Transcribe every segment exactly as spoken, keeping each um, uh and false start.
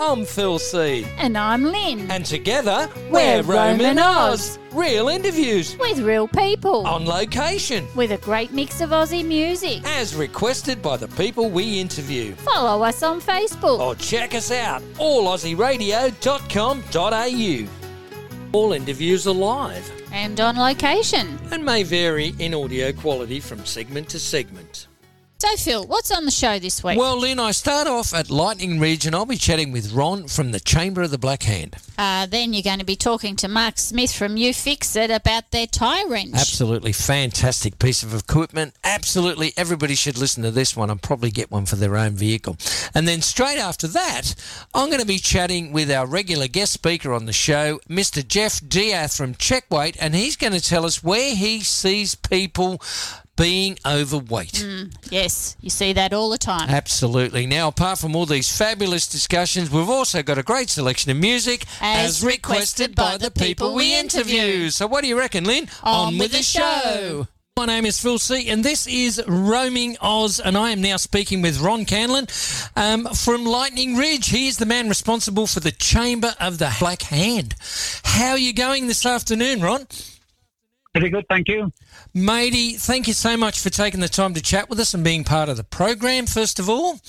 I'm Phil C. And I'm Lynn. And together, we're, we're Roman Oz. Real interviews. With real people. On location. With a great mix of Aussie music. As requested by the people we interview. Follow us on Facebook. Or check us out, all aussie radio dot com dot a u. All interviews are live. And on location. And may vary in audio quality from segment to segment. So, Phil, what's on the show this week? Well, Lynn, I start off at Lightning Ridge and I'll be chatting with Ron from the Chamber of the Black Hand. Uh, then you're going to be talking to Mark Smith from You Fix It about their tyre wrench. Absolutely fantastic piece of equipment. Absolutely, everybody should listen to this one and probably get one for their own vehicle. And then straight after that, I'm going to be chatting with our regular guest speaker on the show, Mister Jeff Diath from Checkweight, and he's going to tell us where he sees people being overweight. Mm, yes, you see that all the time. Absolutely. Now, apart from all these fabulous discussions, we've also got a great selection of music as, as requested by, by the people we interview. So what do you reckon, Lynn? On, On with the show. show. My name is Phil C, and this is Roaming Oz, and I am now speaking with Ron Canlon um, from Lightning Ridge. He is the man responsible for the Chamber of the Black Hand. How are you going this afternoon, Ron? Pretty good, thank you. Matey, thank you so much for taking the time to chat with us and being part of the program, first of all.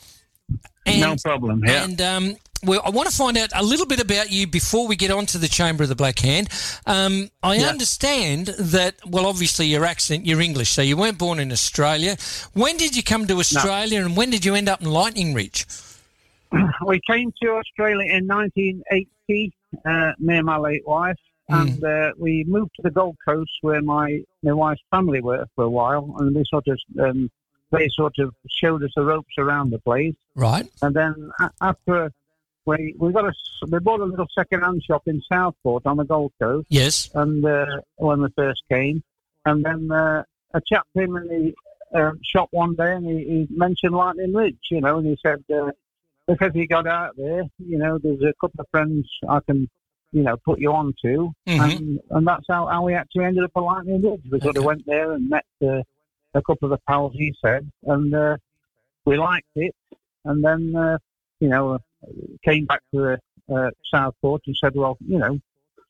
And, no problem, yeah. And um, well, I want to find out a little bit about you before we get on to the Chamber of the Black Hand. Um, I yeah. understand that, well, obviously your accent, you're English, so you weren't born in Australia. When did you come to Australia no. and when did you end up in Lightning Ridge? We came to Australia in nineteen eighty, uh, me and my late wife. And uh, we moved to the Gold Coast where my, my wife's family were for a while, and they sort of um, they sort of showed us the ropes around the place. Right. And then after we we got a we bought a little second-hand shop in Southport on the Gold Coast. Yes. And uh, when we first came, and then uh, a chap came in the uh, shop one day and he, he mentioned Lightning Ridge, you know, and he said uh, if he got out there, you know, there's a couple of friends I can, you know, put you on to, mm-hmm. and, and that's how, how we actually ended up at Lightning Ridge. We sort okay. of went there and met uh, a couple of the pals, he said, and uh, we liked it, and then, uh, you know, came back to the uh, Southport and said, well, you know,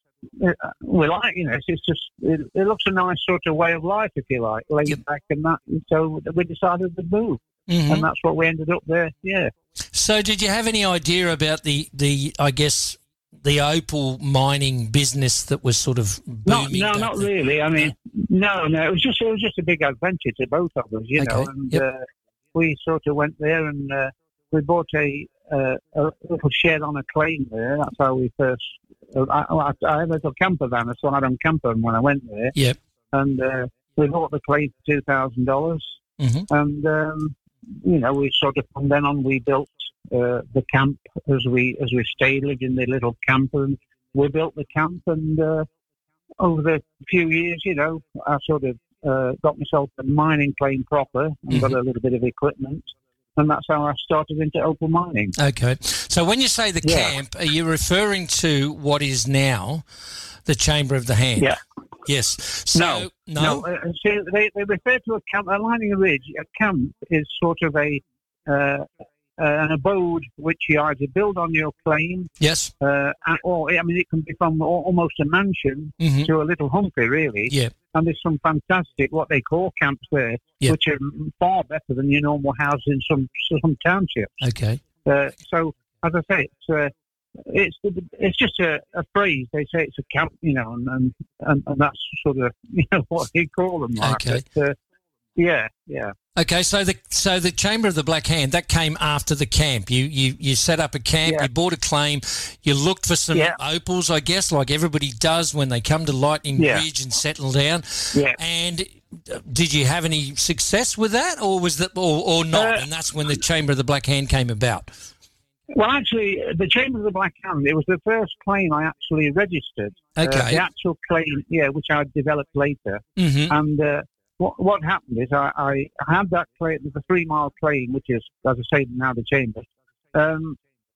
we like, you know, it's, it's just, it, it looks a nice sort of way of life, if you like, laid yep. back and that, and so we decided to move, mm-hmm. and that's what we ended up there, yeah. So did you have any idea about the, the I guess, the opal mining business that was sort of booming? No, no, not there? really. I mean, no, no. It was just it was just a big adventure to both of us, you okay. know. And yep. uh, we sort of went there and uh, we bought a, uh, a little shed on a claim there. That's how we first. Uh, I, I had a little camper van, so I had a camper when I went there. Yep. And uh, we bought the claim for two thousand dollars, mm-hmm. and um, you know, we sort of from then on we built. Uh, the camp as we as we stayed, lived in the little camper, and we built the camp. And uh, over the few years, you know, I sort of uh, got myself a mining claim proper and mm-hmm. got a little bit of equipment, and that's how I started into opal mining. Okay, so when you say the yeah. camp, are you referring to what is now the Chamber of the Hand? Yeah. Yes. So, no. No. no uh, see, they they refer to a camp. A Lightning Ridge. A camp is sort of a uh, Uh, an abode which you either build on your claim, yes, uh, or I mean, it can be from almost a mansion mm-hmm. to a little humpy, really. Yeah. And there's some fantastic what they call camps there, yeah. which are far better than your normal houses in some some townships. Okay. Uh, so, as I say, it's uh, it's it's just a, a phrase. They say it's a camp, you know, and and, and, and that's sort of you know what they call them. Like. Okay. But, uh, yeah, yeah. Okay, so the so the Chamber of the Black Hand, that came after the camp. You you, you set up a camp, yeah. you bought a claim, you looked for some yeah. opals, I guess, like everybody does when they come to Lightning yeah. Ridge and settle down. Yeah. And did you have any success with that, or was that, or, or not? Uh, and that's when the Chamber of the Black Hand came about. Well, actually, the Chamber of the Black Hand, it was the first claim I actually registered. Okay. Uh, the actual claim, yeah, which I developed later. Mm-hmm. And uh, what what happened is I, I had that claim, the three-mile claim, which is, as I say, now the Chamber. Um,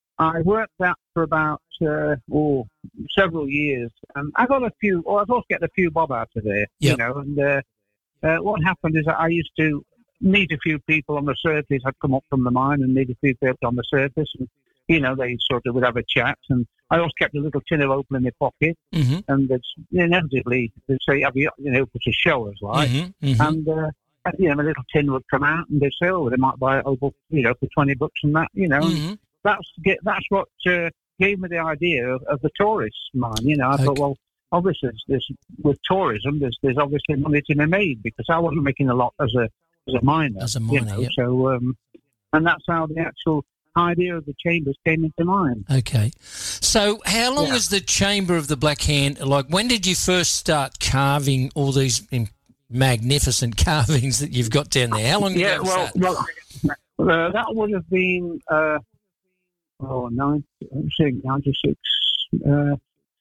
I worked that for about uh, oh, several years, and I got a few, or I was also getting a few bob out of there, yep. you know, and uh, uh, what happened is that I used to meet a few people on the surface. I'd come up from the mine and meet a few people on the surface, and you know, they sort of would have a chat, and I always kept a little tin of opal in my pocket, Mm-hmm. and they'd, inevitably they'd say, "Have you, you know, for show us, like?" Mm-hmm. Mm-hmm. And uh, you know, my little tin would come out, and they'd say, "Oh, they might buy it opal, you know, for twenty bucks and that, you know." Mm-hmm. That's get that's what uh, gave me the idea of, of the tourist mine. You know, I Okay. thought, well, obviously, there's, with tourism, there's there's obviously money to be made, because I wasn't making a lot as a as a miner. As a you miner, know, yep. So, um, and that's how the actual idea of the chambers came into mind. Okay. So how long Yeah. is the Chamber of the Black Hand? Like, when did you first start carving all these in- magnificent carvings that you've got down there? How long Yeah, ago was well, that? well, uh, that would have been uh, oh, ninety, ninety-six. Uh,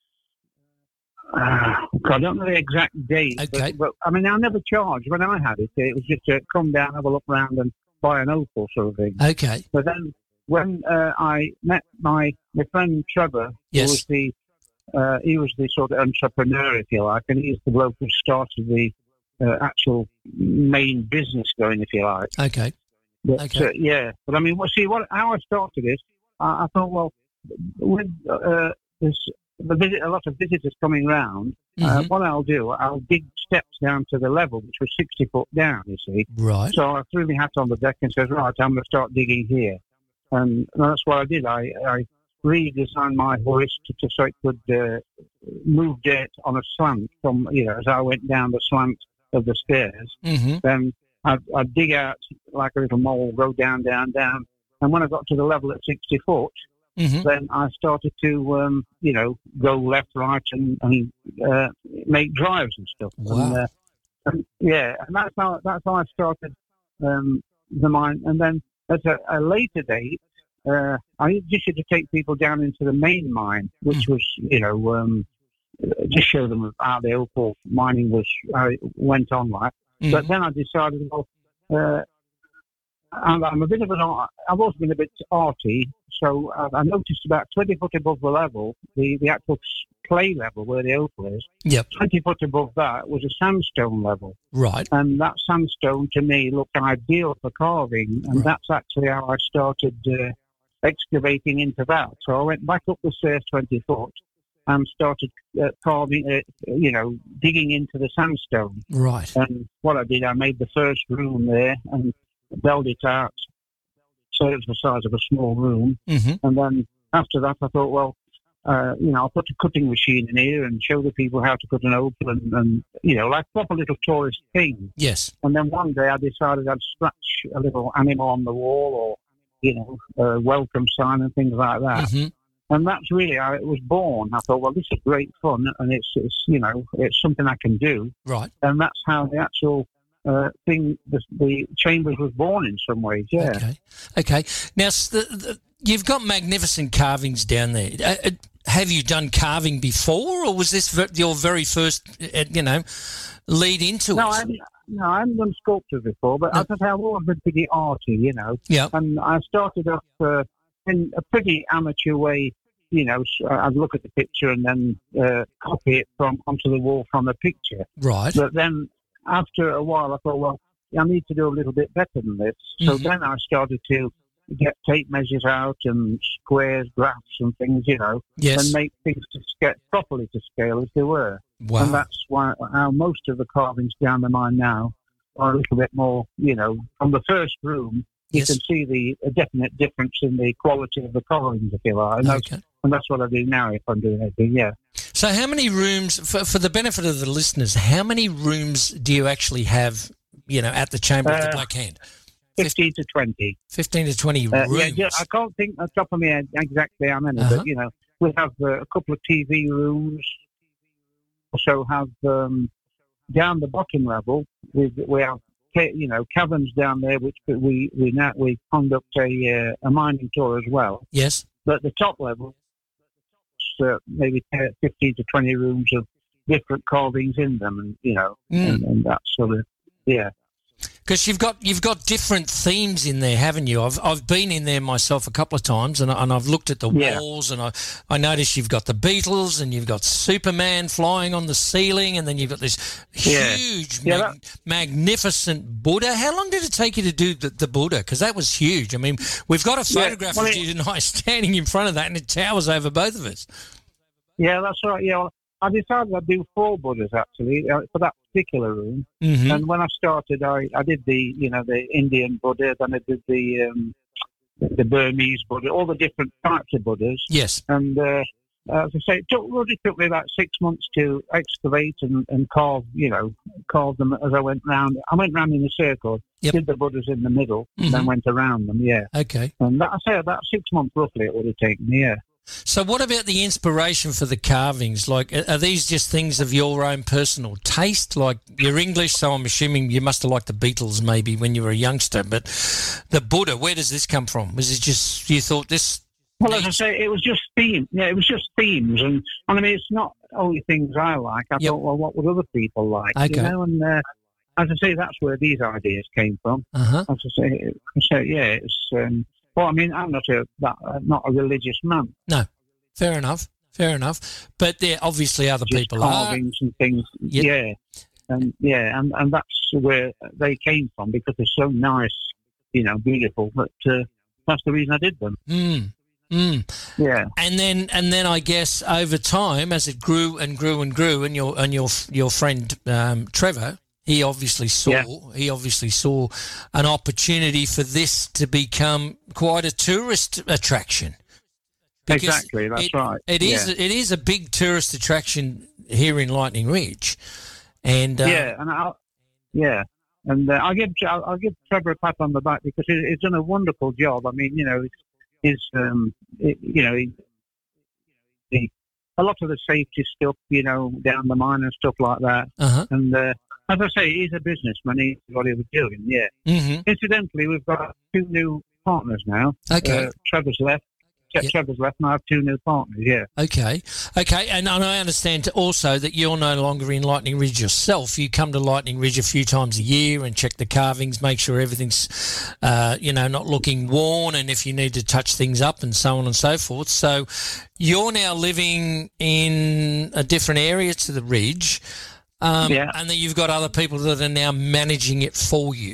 uh, I don't know the exact date, Okay. but, but I mean, I never charged when I had it. It was just to come down, have a look round, and buy an opal sort of thing. Okay. But then when uh, I met my my friend Trevor, Yes. who was the uh, he was the sort of entrepreneur, if you like, and he's the bloke who started the uh, actual main business going, if you like. Okay. But, Okay. uh, yeah, but I mean, well, see, what how I started this, I, I thought, well, with uh, there's the visit, a lot of visitors coming round. Uh, Mhm. what I'll do, I'll dig steps down to the level, which was sixty foot down. You see, Right. so I threw my hat on the deck and said, right, I'm going to start digging here, and that's what I did. I, I redesigned my hoist to, to so it could uh, move dirt on a slant from, you know, as I went down the slant of the stairs. Mm-hmm. Then I'd, I'd dig out like a little mole, go down, down, down. And when I got to the level at sixty foot, Mm-hmm. then I started to, um, you know, go left, right, and, and uh, make drives and stuff. Wow. And, uh, and, yeah, and that's how that's how I started um, the mine. And then at a, a later date, uh, I just used to take people down into the main mine, which was, you know, um, just show them how the opal mining was, how it went on like. Mm-hmm. But then I decided, well, uh, I'm, I'm a bit of an art, I've always been a bit arty, so I, I noticed about twenty foot above the level, the, the actual clay level where the opal is, Yep. twenty foot above that was a sandstone level. Right. And that sandstone to me looked ideal for carving, and Right. that's actually how I started uh, excavating into that. So I went back up the stairs twenty foot and started uh, carving, uh, you know, digging into the sandstone. Right. And what I did, I made the first room there and built it out so it was the size of a small room. Mm-hmm. And then after that, I thought, well, uh, you know, I'll put a cutting machine in here and show the people how to cut an opal and, and you know, like proper little tourist thing. Yes. And then one day I decided I'd scratch a little animal on the wall or, you know, a welcome sign and things like that. Mm-hmm. And that's really how it was born. I thought, well, this is great fun, and it's, it's you know, it's something I can do. Right. And that's how the actual uh, thing, the, the chambers was born in some ways, yeah. Okay. Okay. Now, s- the, the, you've got magnificent carvings down there. Uh, uh, have you done carving before, or was this ver- your very first, uh, you know, lead into No, it? I haven't, no, I haven't done sculptures before, but No. as I say, I've always been pretty arty, you know. Yeah. And I started off uh, in a pretty amateur way, you know. So I'd look at the picture and then uh, copy it from onto the wall from a picture. Right. But then after a while, I thought, well, I need to do a little bit better than this. So Mhm. then I started to get tape measures out and squares, graphs and things, you know, Yes. and make things to scale, properly to scale as they were. Wow. And that's why how most of the carvings down the mine now are a little bit more, you know, from the first room, you Yes. can see the a definite difference in the quality of the carvings, if you like. And, that's, Okay. and that's what I do now if I'm doing anything, yeah. So, how many rooms, for, for the benefit of the listeners, how many rooms do you actually have, you know, at the Chamber of the Uh, Black Hand? fifteen to twenty. fifteen to twenty Uh, rooms. yeah, yeah, I can't think on top of my head exactly how many, Uh-huh. but, you know, we have uh, a couple of T V rooms. Also have, um, down the bottom level, we, we have, ca- you know, caverns down there, which we, we now, we conduct a, uh, a mining tour as well. Yes. But at the top level, it's, uh, maybe fifteen to twenty rooms of different carvings in them, and, you know, Mm. and, and that sort of, yeah. Because you've got you've got different themes in there, haven't you? I've I've been in there myself a couple of times, and, I- and I've looked at the Yeah. walls, and I I noticed you've got the Beatles, and you've got Superman flying on the ceiling, and then you've got this Yeah. huge, Yeah, mag- magnificent Buddha. How long did it take you to do the, the Buddha? Because that was huge. I mean, we've got a Yeah, photograph well, of it- you tonight standing in front of that, and it towers over both of us. Yeah, that's right. Yeah, well, I decided I'd do four Buddhas actually uh, for that particular room. Mm-hmm. And when I started, I, I did the you know the Indian Buddha, then I did the um, the Burmese Buddha, all the different types of Buddhas. Yes. And uh, as I say, it took, really took me about six months to excavate and, and carve, you know, carve them as I went round. I went round in a circle, Yep. did the Buddhas in the middle, Mhm. then went around them. Yeah, Okay. and that, I say about six months roughly it would have taken me. Yeah. So what about the inspiration for the carvings? Like, are are these just things of your own personal taste? Like, you're English, so I'm assuming you must have liked the Beatles maybe when you were a youngster. But the Buddha, where does this come from? Was it just you thought this? Well, as I say, it was just theme. Yeah, it was just themes, and, and I mean, it's not only things I like. I Yep. thought, well, what would other people like? Okay. You know, and uh, as I say, that's where these ideas came from. Uh-huh. As I say, so yeah, it's. Um, well, I mean, I'm not a that, uh, not a religious man. Fair enough. Fair enough. But there obviously other Just people are. carvings and things. Yep. Yeah, and yeah, and, and that's where they came from because they're so nice, you know, beautiful. But uh, that's the reason I did them. Mm. Mm. Yeah. And then, and then, I guess over time, as it grew and grew and grew, and your and your your friend um, Trevor, he obviously saw Yeah. he obviously saw an opportunity for this to become quite a tourist attraction. Because Exactly, that's it, right. It is Yeah. it is a big tourist attraction here in Lightning Ridge, and uh, Yeah, and I'll, yeah, and uh, I'll give I'll, I'll give Trevor a pat on the back because he, he's done a wonderful job. I mean, you know, his um, it, you know, he, he, a lot of the safety stuff, you know, down the mine and stuff like that. uh-huh. And uh, as I say, he's a businessman. He knows what he was doing. Yeah. Mm-hmm. Incidentally, we've got two new partners now. Okay. Uh, Trevor's left. Tre- Yeah. Trevor's left, and I have two new partners. Yeah. Okay, okay, and, and I understand also that you're no longer in Lightning Ridge yourself. You come to Lightning Ridge a few times a year and check the carvings, make sure everything's, uh, you know, not looking worn, and if you need to touch things up and so on and so forth. So you're now living in a different area to the Ridge, um, Yeah. and then you've got other people that are now managing it for you.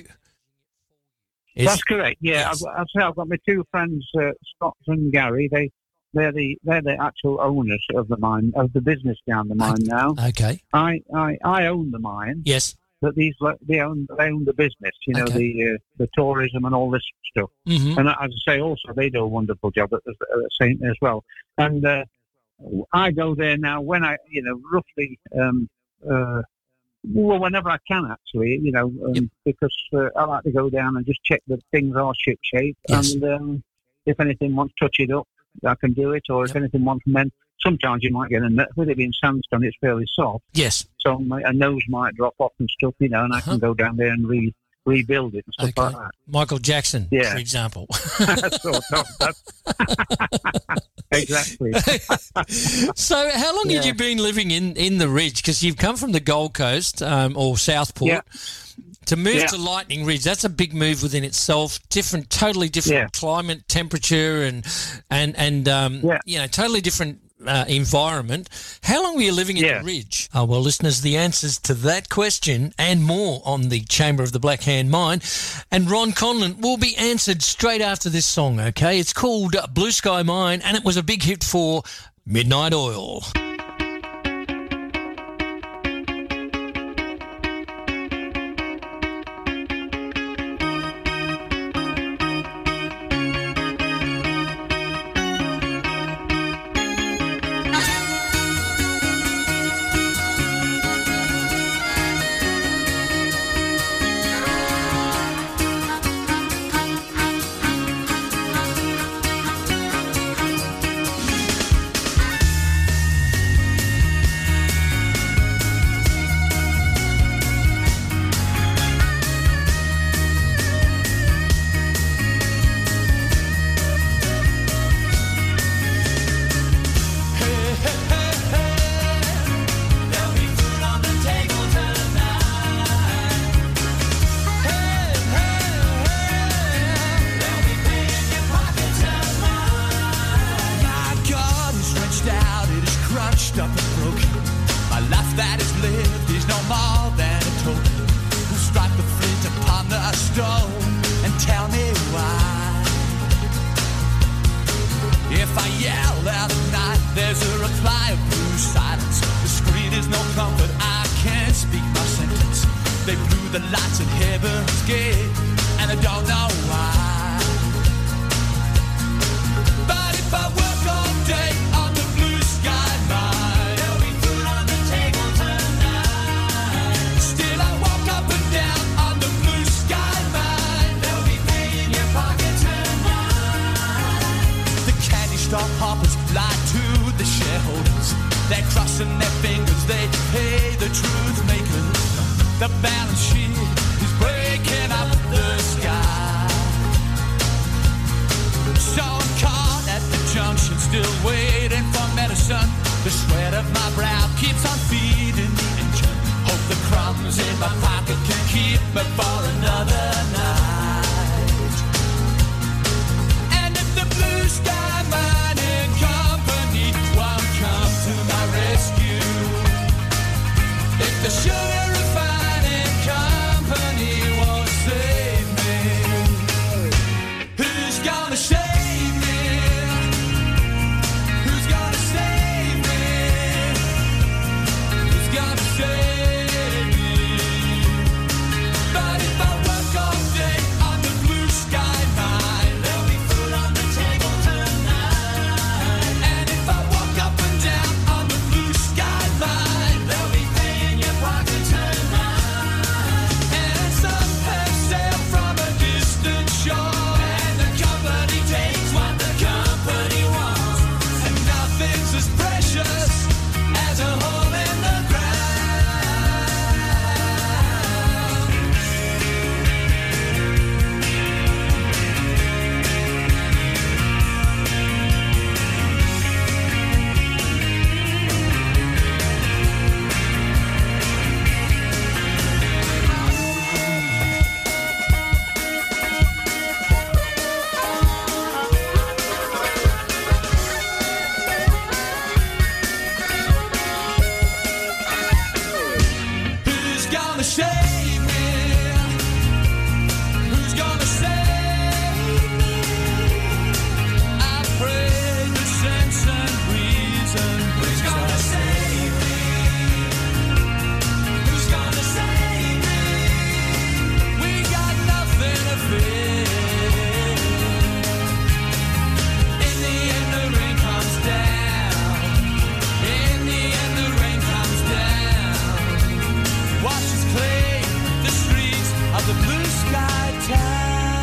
Is- That's correct. Yeah, Yes. I've, I've, I've got my two friends, uh, Scott and Gary. They they're the they're the actual owners of the mine, of the business down the mine now. Okay, I, I, I own the mine, yes. but these lo- they own they own the business. You know, Okay. the uh, the tourism and all this stuff. Mm-hmm. And as I say, also they do a wonderful job at the at the same as well. And uh, I go there now when I, you know, roughly. Um, uh, Well, whenever I can, actually, you know, um, Yep. because uh, I like to go down and just check that things are ship shape, Yes. and um, if anything wants to touch it up, I can do it. Or if Yep. anything wants, then sometimes you might get a nut. With it being sandstone, it's fairly soft, Yes. so my, a nose might drop off and stuff, you know, and I Uh-huh. can go down there and re, rebuild it and stuff Okay. like that. Michael Jackson, Yeah. for example. sort of. That's exactly. So, how long had Yeah. you been living in, in the Ridge? Because you've come from the Gold Coast um, or Southport Yeah. to move Yeah. to Lightning Ridge. That's a big move within itself. Different, totally different Yeah. climate, temperature, and and and um, Yeah. you know, totally different uh, environment. How long were you living in Yeah. the Ridge? Oh, well, listeners, the answers to that question and more on the Chamber of the Black Hand Mine and Ron Conlon will be answered straight after this song, okay? It's called Blue Sky Mine, and it was a big hit for Midnight Oil. that is lived is no more than a token. Who strike the flint upon the stone and tell me why? If I yell out at night, there's a reply of blue silence. The screen is no comfort, I can't speak my sentence. They blew the lights at Heaven's Gate, and I don't know why. But if I work all day on the blue sky mine, there'll be food on the table tonight. Still I walk up and down on the blue sky mine, there'll be pay in your pocket tonight. The candy store hoppers lie to the shareholders. They're crossing their fingers, they pay the truth makers. The balance sheet is breaking up the sky. So I'm caught at the junction, still waiting for medicine. The sweat of my brow keeps on feeding the engine. Hope the crumbs in my pocket can keep me for another night. And if the blue sky mining company won't come to my rescue, if the sugar refining company won't save me, who's gonna save me? Who's gonna save me? Who's gonna save me? But if I work all day on the blue sky mine, there'll be food on the table tonight. And if I walk up and down on the blue sky mine, there'll be pay in your pocket tonight. And some have sailed from a distant shore, and the company takes what the company wants. And nothing's as precious as a hole in the ground. Who's gonna save me? Who's gonna save me? I pray the sense and reason. Who's gonna save me? Who's gonna save me? We got nothing to fear. In the end the rain comes down. In the end the rain comes down. Washes clean the streets of the blue sky town.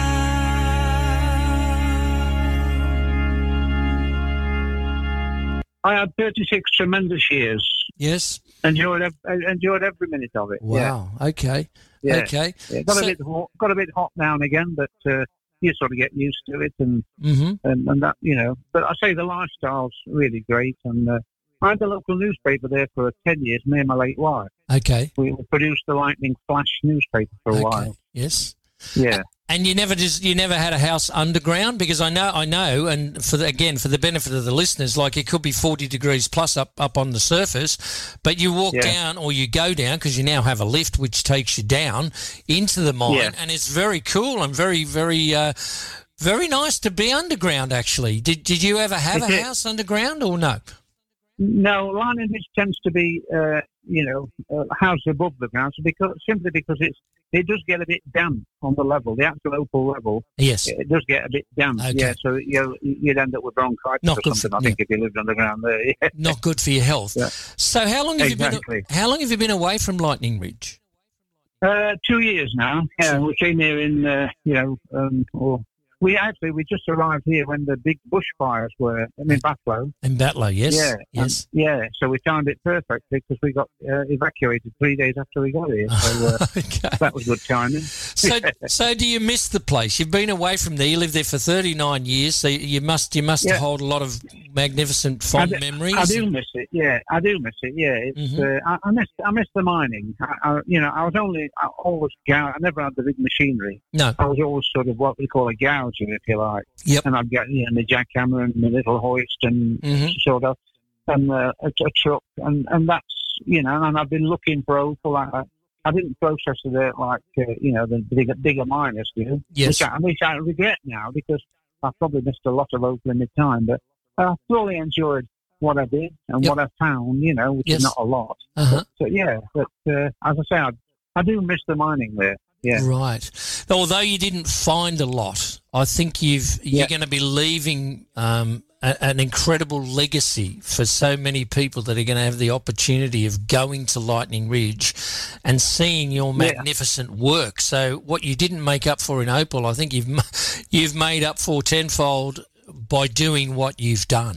I had thirty-six tremendous years. Yes. Enjoyed ev- enjoyed every minute of it. Wow. Okay. Yeah. Okay. Yeah. Got So- a bit hot, got a bit hot now and again, but uh, you sort of get used to it, and, Mhm. and and that you know. But I say the lifestyle's really great, and uh, I had the local newspaper there for ten years. Me and my late wife, Okay. we produced the Lightning Flash newspaper for a Okay. while. Yes. Yeah. And you never just you never had a house underground, because I know I know, and for the, again for the benefit of the listeners, like it could be forty degrees plus up up on the surface, but you walk Yeah. down or you go down because you now have a lift which takes you down into the mine, Yeah. and it's very cool and very very uh, very nice to be underground. Actually, did did you ever have Is a it- house underground or no? No, Lightning Ridge tends to be, uh, you know, a house above the ground, so because simply because it's it does get a bit damp on the level, the actual opal level. Yes. It does get a bit damp. Okay. Yeah, so you you'd end up with bronchitis Not or good for- something. I think if you lived underground there. Yeah. Not good for your health. Yeah. So how long have Exactly. you been how long have you been away from Lightning Ridge? Uh, two years now. Yeah, we came here in, uh, you know, um, or we actually we just arrived here when the big bushfires were. I mean, Bathlow. In Batlow, yes. Yeah, Yes. and- yeah. So we timed it perfectly because we got uh, evacuated three days after we got here. So uh, Okay. that was good timing. So, so do you miss the place? You've been away from there. You lived there for thirty-nine years. So you must, you must Yeah. hold a lot of magnificent, fond I do, memories. I do miss it. Yeah, I do miss it. Yeah, it's Mhm. uh, I, I miss I miss the mining. I, I, you know, I was only I always gou- I never had the big machinery. No. I was always sort of what we call a gouger, if you like. Yep. And I'd get you know my jackhammer and my little hoist and Mhm. sort of and uh, a, a truck and and that's you know, and I've been looking for opal. I, I didn't process it like, uh, you know, the bigger, bigger miners do. Yes. Which I, which I regret now because I've probably missed a lot of opal in my time. But I thoroughly enjoyed what I did and Yep. what I found, you know, which Yes. is not a lot. Uh-huh. So, yeah, but uh, as I say, I, I do miss the mining there. Yeah. Right. Although you didn't find a lot, I think you've you're Yeah. going to be leaving um, a, an incredible legacy for so many people that are going to have the opportunity of going to Lightning Ridge and seeing your Yeah. magnificent work. So what you didn't make up for in opal, I think you've ma- you've made up for tenfold by doing what you've done.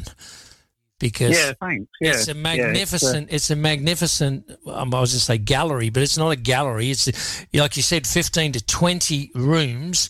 Because Yeah, thanks. Yeah. it's a Yeah, magnificent. it's, a magnificent. Um, I was going to say gallery, but it's not a gallery. It's like you said, fifteen to twenty rooms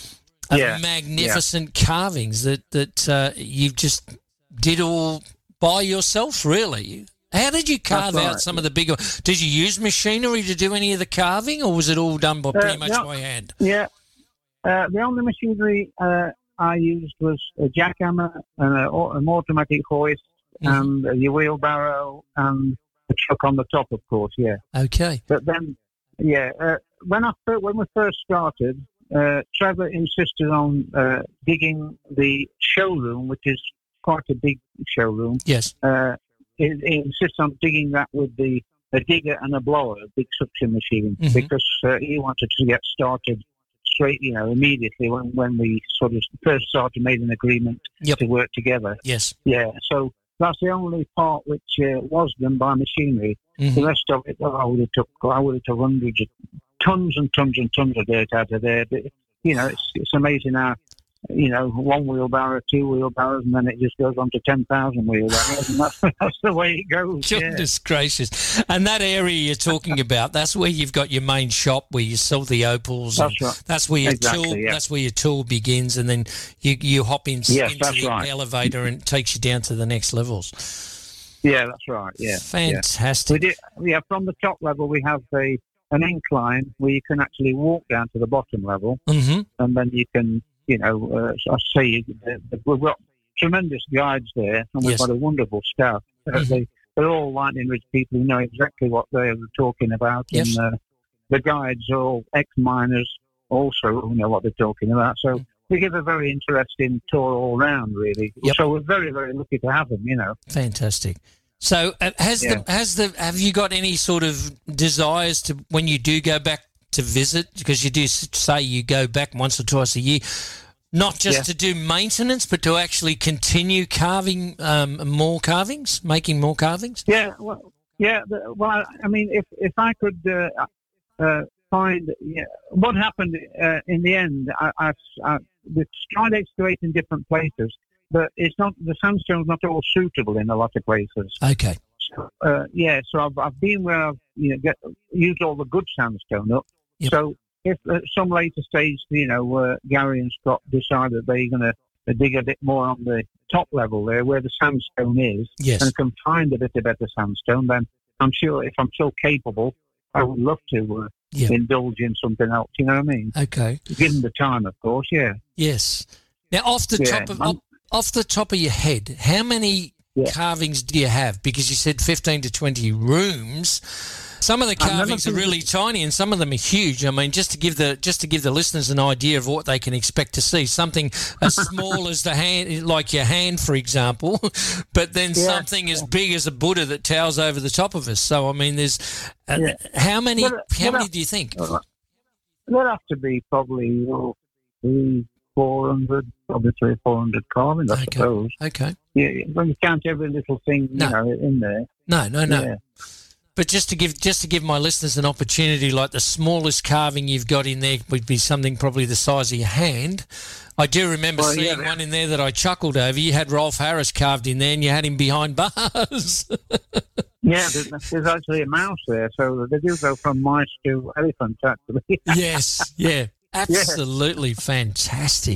of Yeah, magnificent carvings that that uh, you just did all by yourself. Really, how did you carve That's out right. some of the bigger? Did you use machinery to do any of the carving, or was it all done by Uh, pretty much no. by hand? Yeah. Uh, the only machinery uh, I used was a jackhammer and a, an automatic hoist Mhm. and a wheelbarrow and a truck on the top, of course, yeah. Okay. But then, yeah, uh, when I fir- when we first started, uh, Trevor insisted on uh, digging the showroom, which is quite a big showroom. Yes. Uh, he, he insists on digging that with the a digger and a blower, a big suction machine, Mhm. because uh, he wanted to get started straight, you know, immediately when, when we sort of first started, made an agreement Yep. to work together. Yes. Yeah, so that's the only part which uh, was done by machinery. Mhm. The rest of it, oh, I would have took, I would have took hundreds of tons and tons and tons of dirt out of there. But you know, it's it's amazing how, you know, one wheelbarrow, two wheelbarrows, and then it just goes on to ten thousand wheelbarrows, and that's, that's the way it goes. Yeah. Goodness gracious. And that area you're talking about, that's where you've got your main shop where you sell the opals. and That's right. That's where your Exactly, tool yeah. that's where your tool begins, and then you you hop in, Yes, into that's the right. elevator and it takes you down to the next levels. Yeah, that's right. Yeah, yeah. Fantastic. We did. Yeah, from the top level, we have a an incline where you can actually walk down to the bottom level, Mm-hmm. and then you can, you know, uh, I say uh, we've got tremendous guides there, and we've Yes. got a wonderful staff. Uh, Mhm. they, they're all Lightning Ridge people who know exactly what they're talking about, Yes. and uh, the guides are all ex-miners also who know what they're talking about. So we give a very interesting tour all round, really. Yep. So we're very, very lucky to have them, you know. Fantastic. So uh, has Yeah. the has the have you got any sort of desires to when you do go back to visit, because you do s- say you go back once or twice a year, not just Yeah. to do maintenance, but to actually continue carving um, more carvings, making more carvings? Yeah, well, yeah. the- Well, I, I mean, if if I could uh, uh, find yeah, what happened uh, in the end, I, I, I we tried excavating different places, but it's not the sandstone's not all suitable in a lot of places. Okay. So, uh, yeah, so I've I've been where I've you know get used all the good sandstone up. Yep. So if at some later stage, you know, uh, Gary and Scott decide that they're going to dig a bit more on the top level there, where the sandstone is, Yes. and can find a bit of better sandstone, then I'm sure if I'm so capable, I would love to uh, Yeah. indulge in something else. You know what I mean? Okay. Given the time, of course. Yeah. Yes. Now, off the Yeah, top of I'm- off, off the top of your head, how many Yeah. carvings do you have? Because you said fifteen to twenty rooms. Some of the I've never carvings are been- really tiny, and some of them are huge. I mean, just to give the just to give the listeners an idea of what they can expect to see, something as small as the hand, like your hand, for example, but then Yeah. something as big as a Buddha that towers over the top of us. So, I mean, there's uh, Yeah. how many? But, uh, how but, many uh, do you think? There'd have to be probably oh, three, four hundred, probably three or four hundred carvings, I Okay. suppose. Okay. Yeah, when you count every little thing, you No. know, in there. No, no, no. Yeah. But just to give just to give my listeners an opportunity, like the smallest carving you've got in there would be something probably the size of your hand. I do remember Well, seeing yeah. one in there that I chuckled over. You had Rolf Harris carved in there, and you had him behind bars. Yeah, there's, there's actually a mouse there, so they do go from mice to elephants, actually. Yes, yeah, absolutely fantastic.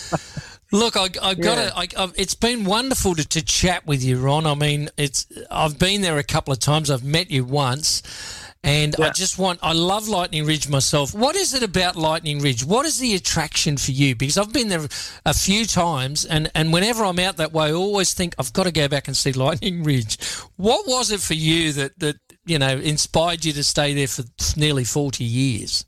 Look, I, I got Yeah. to. I, I've, it's been wonderful to, to chat with you, Ron. I mean, it's. I've been there a couple of times. I've met you once, and I Yeah. just want. I love Lightning Ridge myself. What is it about Lightning Ridge? What is the attraction for you? Because I've been there a few times, and, and whenever I'm out that way, I always think I've got to go back and see Lightning Ridge. What was it for you that that you know, inspired you to stay there for nearly forty years?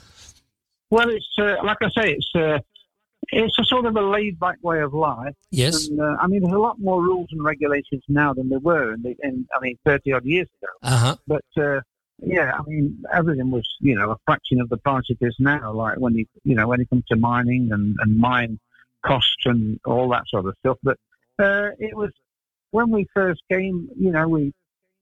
Well, it's uh, like I say, it's uh, it's a sort of a laid-back way of life. Yes. And, uh, I mean, there's a lot more rules and regulations now than there were in, the, in I mean, thirty odd years ago. Uh huh. But uh, yeah, I mean, everything was, you know, a fraction of the price it is now. Like when you, you know, when it comes to mining and, and mine costs and all that sort of stuff. But uh, it was when we first came, you know, we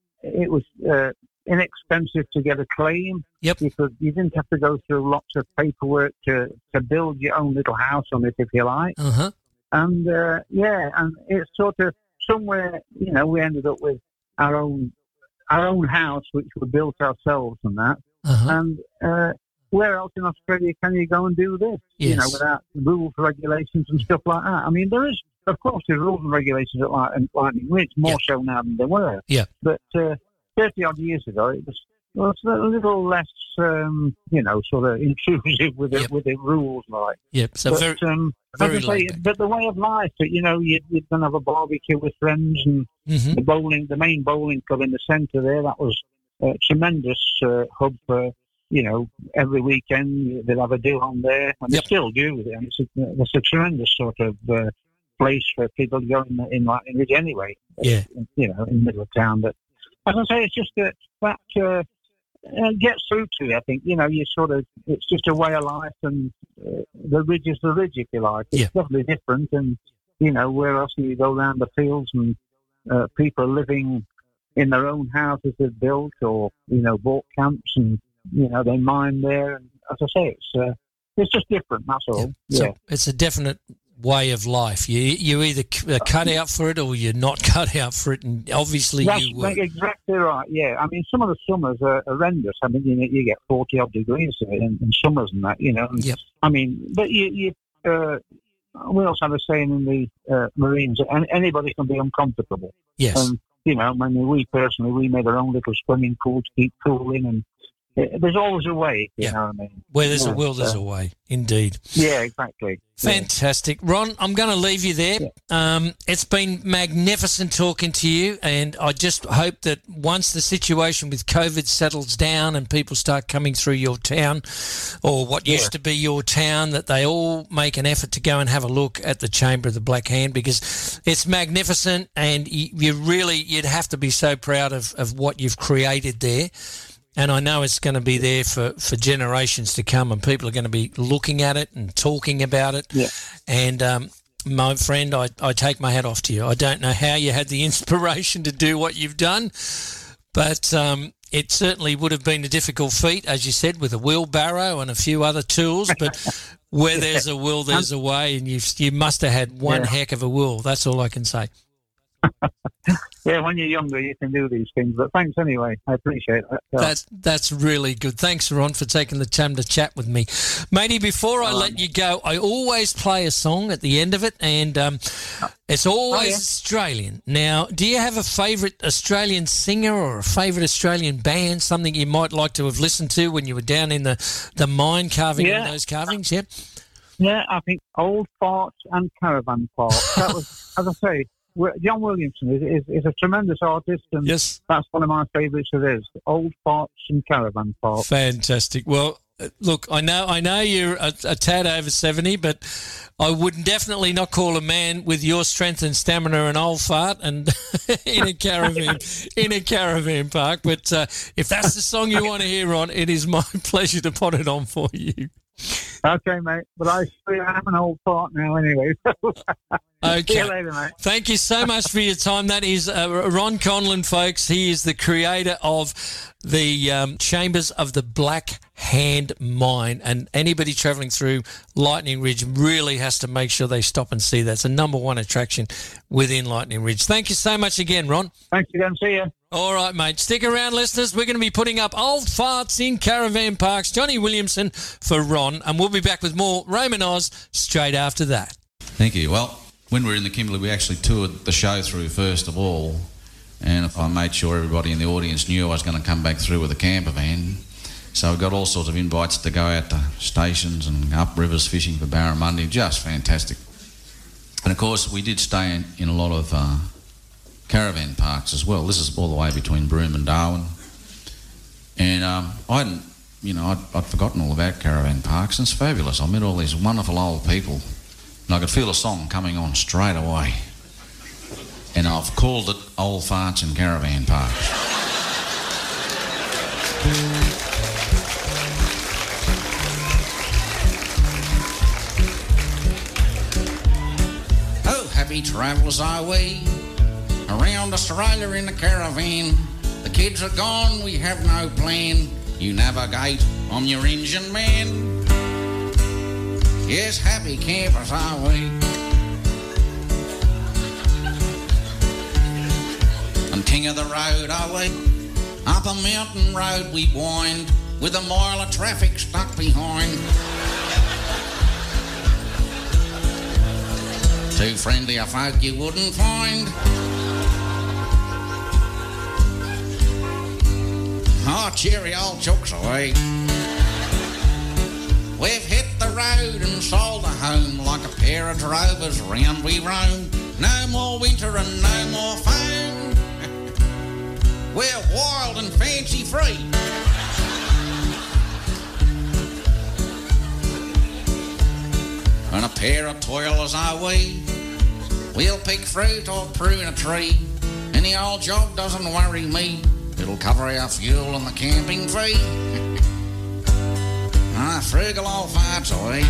it was uh, inexpensive to get a claim. Yep. You could, you didn't have to go through lots of paperwork to, to build your own little house on it, if you like. Uh huh. And uh, yeah, and it's sort of somewhere, you know, we ended up with our own our own house, which we built ourselves and that. Uh-huh. And uh, where else in Australia can you go and do this? Yes. You know, without rules, regulations, and stuff like that. I mean, there is, of course, there's rules and regulations at Lightning Ridge, more Yeah. so now than there were. Yeah. But uh, thirty odd years ago, it was. Well, it's a little less, um, you know, sort of intrusive with the, Yep. with the rules, like. Yep. So but, very, um, very as I say, laid back. but the way of life, that you know, you'd, you'd gonna have a barbecue with friends, and Mhm. the bowling, the main bowling club in the centre there, that was a tremendous uh, hub for, you know, every weekend they'll have a do on there, and Yep. they still do. And it's a, it's a tremendous sort of uh, place for people to go in, in Lightning Ridge anyway. Yeah. You know, in the middle of town. But as I say, it's just that that. Uh, Uh, gets through to you, I think. You know, you sort of, it's just a way of life, and uh, the ridge is the ridge, if you like. It's Yeah. definitely different, and, you know, where else do you go around the fields and uh, people living in their own houses they've built, or, you know, bought camps, and, you know, they mine there, and as I say, it's uh, it's just different, that's all. So Yeah. it's a definite way of life. You you either c- uh, cut out for it or you're not cut out for it, and obviously That's you were. exactly right, yeah. I mean, some of the summers are horrendous. I mean, you, know, you get forty odd degrees in, in summers and that, you know. And, Yep. I mean, but you, you uh, we also have a saying in the uh, Marines, and anybody can be uncomfortable. Yes. And, you know, I mean, we personally, we made our own little swimming pool to keep cooling, and uh, there's always a way, you Yeah. know what I mean? Where there's Yeah, a will, there's so- a way. Indeed. Yeah, exactly. Yeah. Fantastic. Ron, I'm going to leave you there. Um, it's been magnificent talking to you, and I just hope that once the situation with COVID settles down and people start coming through your town, or what Yeah. used to be your town, that they all make an effort to go and have a look at the Chamber of the Black Hand, because it's magnificent, and you, you really, you'd have to be so proud of, of what you've created there. And I know it's going to be there for, for generations to come, and people are going to be looking at it and talking about it. Yeah. And um, my friend, I, I take my hat off to you. I don't know how you had the inspiration to do what you've done, but um, it certainly would have been a difficult feat, as you said, with a wheelbarrow and a few other tools. But where Yeah. there's a will, there's a way, and you you must have had one Yeah. heck of a will. That's all I can say. Yeah, when you're younger, you can do these things. But thanks anyway. I appreciate that. Yeah. That's that's really good. Thanks, Ron, for taking the time to chat with me. Matey, before I let you go, I always play a song at the end of it, and um, it's always Oh, yeah. Australian. Now, do you have a favourite Australian singer or a favourite Australian band, something you might like to have listened to when you were down in the, the mine carving Yeah. in those carvings? Yep. Yeah, I think Old Farts and Caravan Park. That was, as I say, Wi- John Williamson is, is, is a tremendous artist, and Yes. that's one of my favourites of his. Old Farts and Caravan Park. Fantastic. Well, uh, look, I know I know you're a, a tad over seventy, but I would definitely not call a man with your strength and stamina an old fart and in a caravan in a caravan park. But uh, if that's the song you want to hear on, it is my pleasure to put it on for you. Okay, mate. But I I'm an old fart now anyway. See Okay. you later, mate. Thank you so much for your time. That is uh, Ron Conlon, folks. He is the creator of the um, Chambers of the Black Hand Mine, and anybody travelling through Lightning Ridge really has to make sure they stop and see that. It's a number one attraction within Lightning Ridge. Thank you so much again, Ron. Thanks again. See you. All right, mate. Stick around, listeners. We're going to be putting up Old Farts in Caravan Parks. Johnny Williamson for Ron, and we'll be back with more Raymond Oz straight after that. Thank you. Well, when we were in the Kimberley, we actually toured the show through first of all, and I made sure everybody in the audience knew I was going to come back through with a camper van. So we got all sorts of invites to go out to stations and up rivers fishing for barramundi. Just fantastic. And of course, we did stay in, in a lot of uh, caravan parks as well. This is all the way between Broome and Darwin. And um, I hadn't, you know, I'd, I'd forgotten all about caravan parks, and it's fabulous. I met all these wonderful old people, and I could feel a song coming on straight away. And I've called it Old Farts in Caravan Parks. Oh, happy travellers are we, around Australia in a caravan. The kids are gone, we have no plan. You navigate, I'm your engine man. Yes, happy campers are we. And king of the road are we. Up a mountain road we wind, with a mile of traffic stuck behind. Too friendly a folk you wouldn't find. Oh, cheery old chooks away. We've hit the road and sold a home, like a pair of drovers round we roam. No more winter and no more foam. We're wild and fancy free. And a pair of toilers are we. We'll pick fruit or prune a tree. Any old job doesn't worry me. It'll cover our fuel and the camping fee. Ah, frugal old farts away.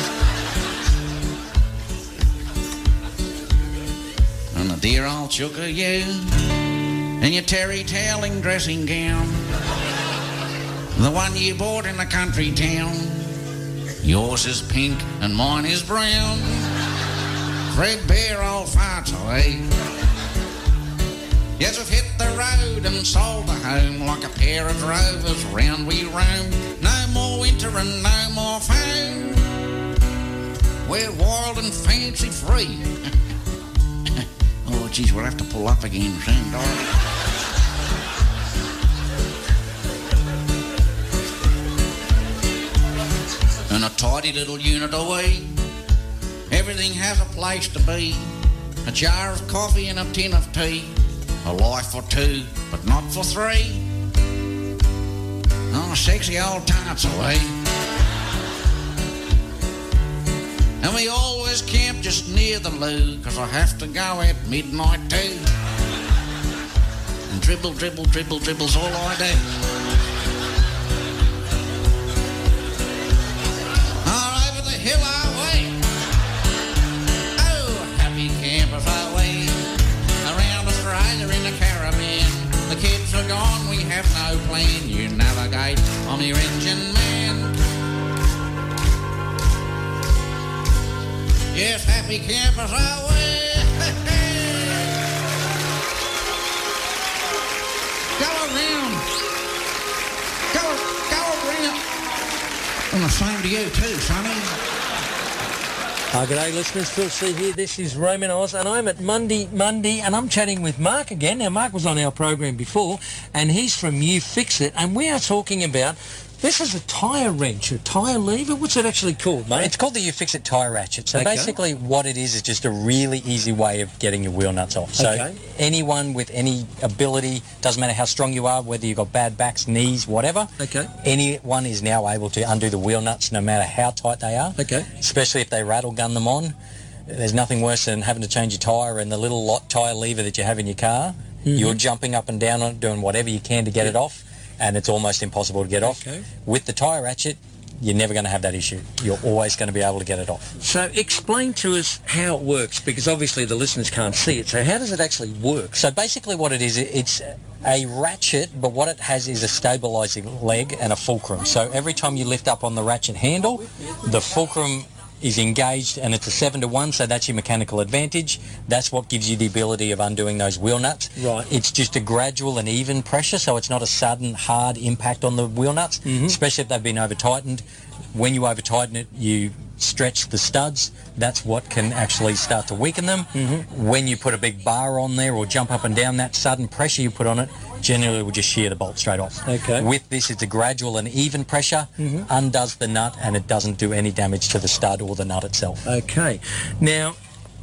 And a dear old chook of you, in your terry toweling dressing gown, the one you bought in the country town. Yours is pink and mine is brown. Threadbare old farts away. Yes, we've hit the road and sold the home, like a pair of drovers round we roam. No more winter and no more foam. We're wild and fancy free. Oh, geez, we'll have to pull up again soon, darling. And a tidy little unit away. Everything has a place to be. A jar of coffee and a tin of tea. A life for two, but not for three. Oh, sexy old tarts away. And we always camp just near the loo, 'cause I have to go at midnight too. And dribble, dribble, dribble, dribble's all I do. Oh, over the hill our way. Oh, happy campers our way. Around Australia in a caravan. The kids are gone, we have no plan. You navigate, I'm your engine man. Yes, happy campers our way. Go around. Go, go around. And the same to you too, Sonny. Uh, g'day listeners, Phil C here, this is Roman Oz, and I'm at Monday Monday, and I'm chatting with Mark again. Now, Mark was on our program before, and he's from You Fix It, and we are talking about, this is a tyre wrench, a tyre lever. What's it actually called, mate? It's called the You Fix It Tyre Ratchet. So Okay. basically what it is is just a really easy way of getting your wheel nuts off. So Okay. anyone with any ability, doesn't matter how strong you are, whether you've got bad backs, knees, whatever, Okay. anyone is now able to undo the wheel nuts no matter how tight they are, Okay. especially if they rattle gun them on. There's nothing worse than having to change your tyre and the little lot tyre lever that you have in your car. Mm-hmm. You're jumping up and down on it, doing whatever you can to get it off, and it's almost impossible to get off. Okay. With the tyre ratchet, you're never going to have that issue. You're always going to be able to get it off. So explain to us how it works, because obviously the listeners can't see it. So how does it actually work? So basically what it is, it's a ratchet, but what it has is a stabilising leg and a fulcrum. So every time you lift up on the ratchet handle, the fulcrum is engaged, and it's a seven to one, so that's your mechanical advantage. That's what gives you the ability of undoing those wheel nuts. Right. It's just a gradual and even pressure, so it's not a sudden hard impact on the wheel nuts, Mm-hmm. especially if they've been over tightened. When you over tighten it, you stretch the studs. That's what can actually start to weaken them. Mm-hmm. When you put a big bar on there or jump up and down, that sudden pressure you put on it generally will just shear the bolt straight off. Okay. With this, it's a gradual and even pressure, Mm-hmm. undoes the nut, and it doesn't do any damage to the stud or the nut itself. Okay. Now,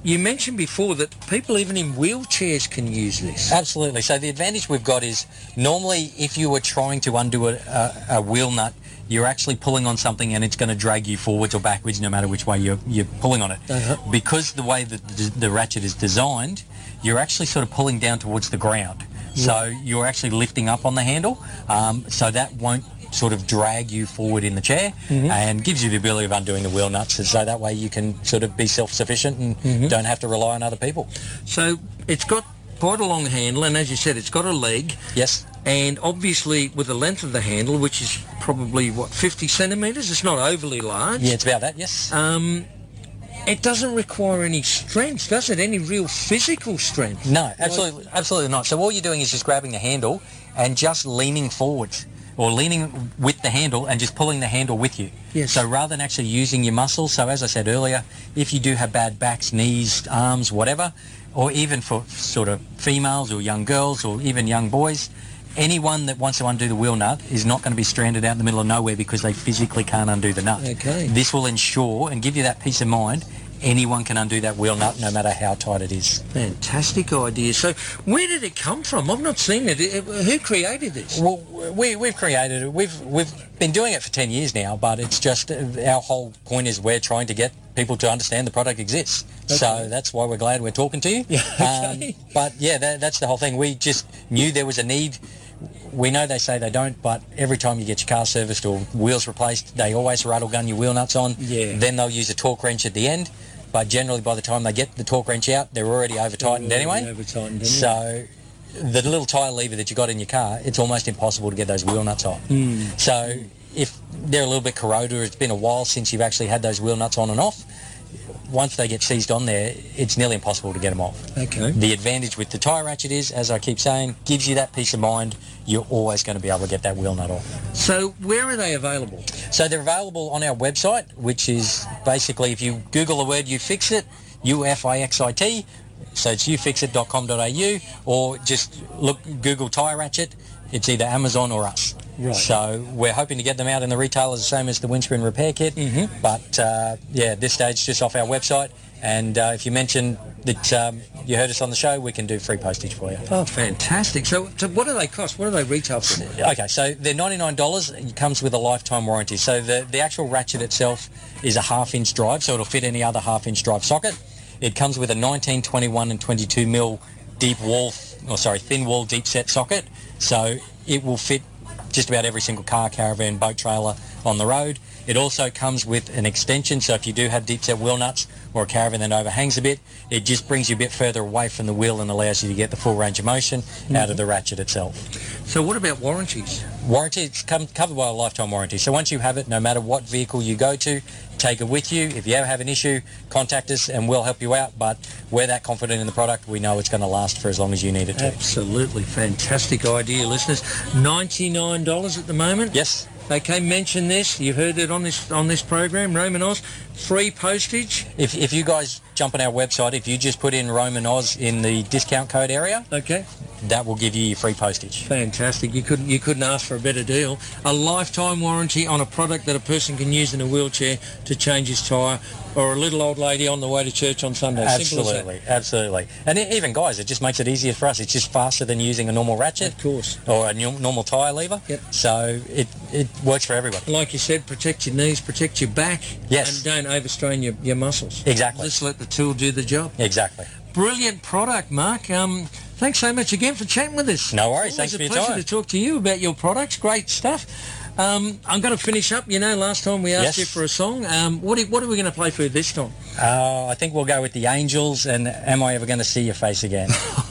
you mentioned before that people even in wheelchairs can use this. Absolutely. So the advantage we've got is normally if you were trying to undo a, a, a wheel nut, you're actually pulling on something and it's going to drag you forwards or backwards no matter which way you're, you're pulling on it. Uh-huh. Because the way that the, the ratchet is designed, you're actually sort of pulling down towards the ground. Yeah. So you're actually lifting up on the handle, um, so that won't sort of drag you forward in the chair, mm-hmm. and gives you the ability of undoing the wheel nuts, so that way you can sort of be self-sufficient and mm-hmm. don't have to rely on other people. So it's got quite a long handle, and as you said, it's got a leg. Yes. And obviously with the length of the handle, which is probably, what, fifty centimetres? It's not overly large. Yeah, it's about that, yes. Um, it doesn't require any strength, does it? Any real physical strength? No, absolutely, absolutely not. So all you're doing is just grabbing the handle and just leaning forwards, or leaning with the handle and just pulling the handle with you. Yes. So rather than actually using your muscles, so as I said earlier, if you do have bad backs, knees, arms, whatever, or even for sort of females or young girls or even young boys, anyone that wants to undo the wheel nut is not going to be stranded out in the middle of nowhere because they physically can't undo the nut. Okay. This will ensure and give you that peace of mind anyone can undo that wheel nut no matter how tight it is. Fantastic idea. So where did it come from? I've not seen it. Who created this? Well, we, we've created it. We've, we've been doing it for ten years now, but it's just our whole point is we're trying to get people to understand the product exists. Okay. So that's why we're glad we're talking to you. Yeah, okay. Um, but yeah, that, that's the whole thing. We just knew there was a need. We know they say they don't, but every time you get your car serviced or wheels replaced, they always rattle gun your wheel nuts on. Yeah. Then they'll use a torque wrench at the end. But generally, by the time they get the torque wrench out, they're already over-tightened they're anyway. Over tightened, so the little tyre lever that you got in your car, it's almost impossible to get those wheel nuts off. Mm. So if they're a little bit corroded or it's been a while since you've actually had those wheel nuts on and off, once they get seized on there, it's nearly impossible to get them off. Okay. The advantage with the tyre ratchet is, as I keep saying, gives you that peace of mind. You're always going to be able to get that wheel nut off. So where are they available? So they're available on our website, which is basically, if you Google the word YouFixit, U F I X I T, so it's you fix it dot com dot a u, or just look, Google tyre ratchet. It's either Amazon or us. Right. So we're hoping to get them out in the retailers the same as the windscreen repair kit. Mm-hmm. But uh, yeah, at this stage, just off our website. And uh, if you mention that um, you heard us on the show, we can do free postage for you. Oh, fantastic. So, so what do they cost? What do they retail for? Okay, so they're ninety-nine dollars. It comes with a lifetime warranty. So the, the actual ratchet itself is a half-inch drive, so it'll fit any other half-inch drive socket. It comes with a nineteen, twenty-one and twenty-two mil deep wall, or sorry, thin wall deep set socket. So it will fit just about every single car, caravan, boat trailer on the road. It also comes with an extension, so if you do have deep set wheel nuts or a caravan that overhangs a bit, it just brings you a bit further away from the wheel and allows you to get the full range of motion mm-hmm. out of the ratchet itself. So what about warranties? Warranty, it's come, covered by a lifetime warranty. So once you have it, no matter what vehicle you go to, take it with you. If you ever have an issue, contact us and we'll help you out. But we're that confident in the product, we know it's going to last for as long as you need it to. Absolutely fantastic idea, listeners. ninety-nine dollars at the moment? Yes. Okay, mention this. You heard it on this on this program, Roman Oz. Free postage. If if you guys jump on our website, if you just put in Roman Oz in the discount code area, okay, that will give you your free postage. Fantastic. You couldn't you couldn't ask for a better deal. A lifetime warranty on a product that a person can use in a wheelchair to change his tyre, or a little old lady on the way to church on Sunday. Absolutely, absolutely. And even guys, it just makes it easier for us. It's just faster than using a normal ratchet, of course, or a new, normal tyre lever. Yep. So it it works for everybody. Like you said, protect your knees, protect your back, yes, and don't overstrain your, your muscles. Exactly. Just let the tool do the job. Exactly. Brilliant product, Mark. Um, thanks so much again for chatting with us. No worries. Always Thanks for your time. a pleasure to talk to you about your products. Great stuff. Um, I'm going to finish up. You know, last time we asked yes. you for a song. Um, what, are, what are we going to play for you this time? Uh, I think we'll go with the Angels and Am I Ever Going to See Your Face Again?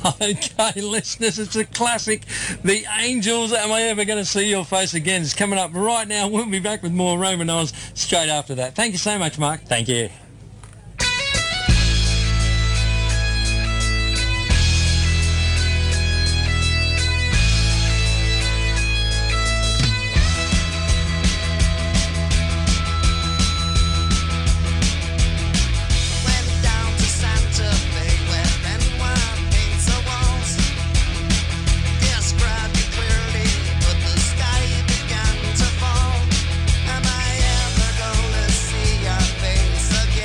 Okay, listeners, it's a classic. The Angels, Am I Ever Going to See Your Face Again? It's coming up right now. We'll be back with more Roman Oz straight after that. Thank you so much, Mark. Thank you. Am I ever gonna see your face again?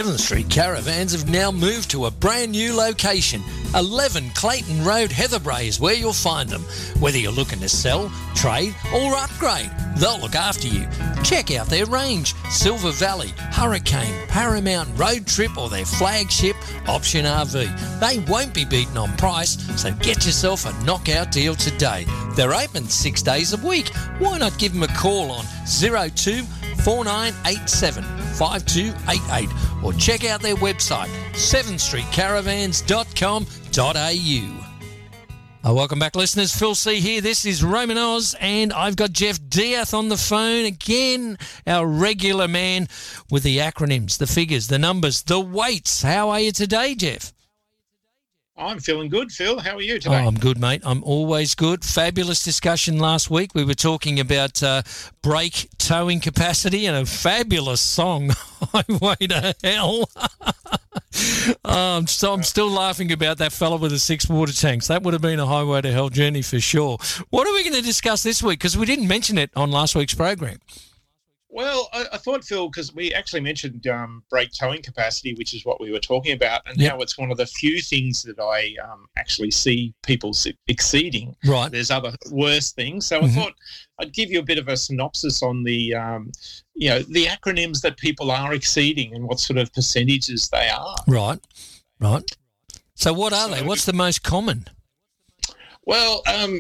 seventh Street Caravans have now moved to a brand new location. eleven Clayton Road, Heatherbray is where you'll find them. Whether you're looking to sell, trade or upgrade, they'll look after you. Check out their range: Silver Valley, Hurricane, Paramount, Road Trip or their flagship Option R V. They won't be beaten on price, so get yourself a knockout deal today. They're open six days a week. Why not give them a call on zero two four nine eight seven five two eight eight or check out their website seventh street caravans dot com dot a u. Oh, welcome back, listeners. Phil C here. This is Roman Oz, and I've got Jeff Diath on the phone again, our regular man with the acronyms, the figures, the numbers, the weights. How are you today, Jeff? I'm feeling good, Phil. How are you today? Oh, I'm good, mate. I'm always good. Fabulous discussion last week. We were talking about uh, brake towing capacity and a fabulous song, Highway to Hell. um, so I'm still laughing about that fella with the six water tanks. That would have been a Highway to Hell journey for sure. What are we going to discuss this week? Because we didn't mention it on last week's program. Well, I, I thought, Phil, because we actually mentioned um, brake towing capacity, which is what we were talking about, and yep. now it's one of the few things that I um, actually see people exceeding. Right. There's other worse things. So Mm-hmm. I thought I'd give you a bit of a synopsis on the, um, you know, the acronyms that people are exceeding and what sort of percentages they are. Right, right. So what are So- they? What's the most common? Well, um,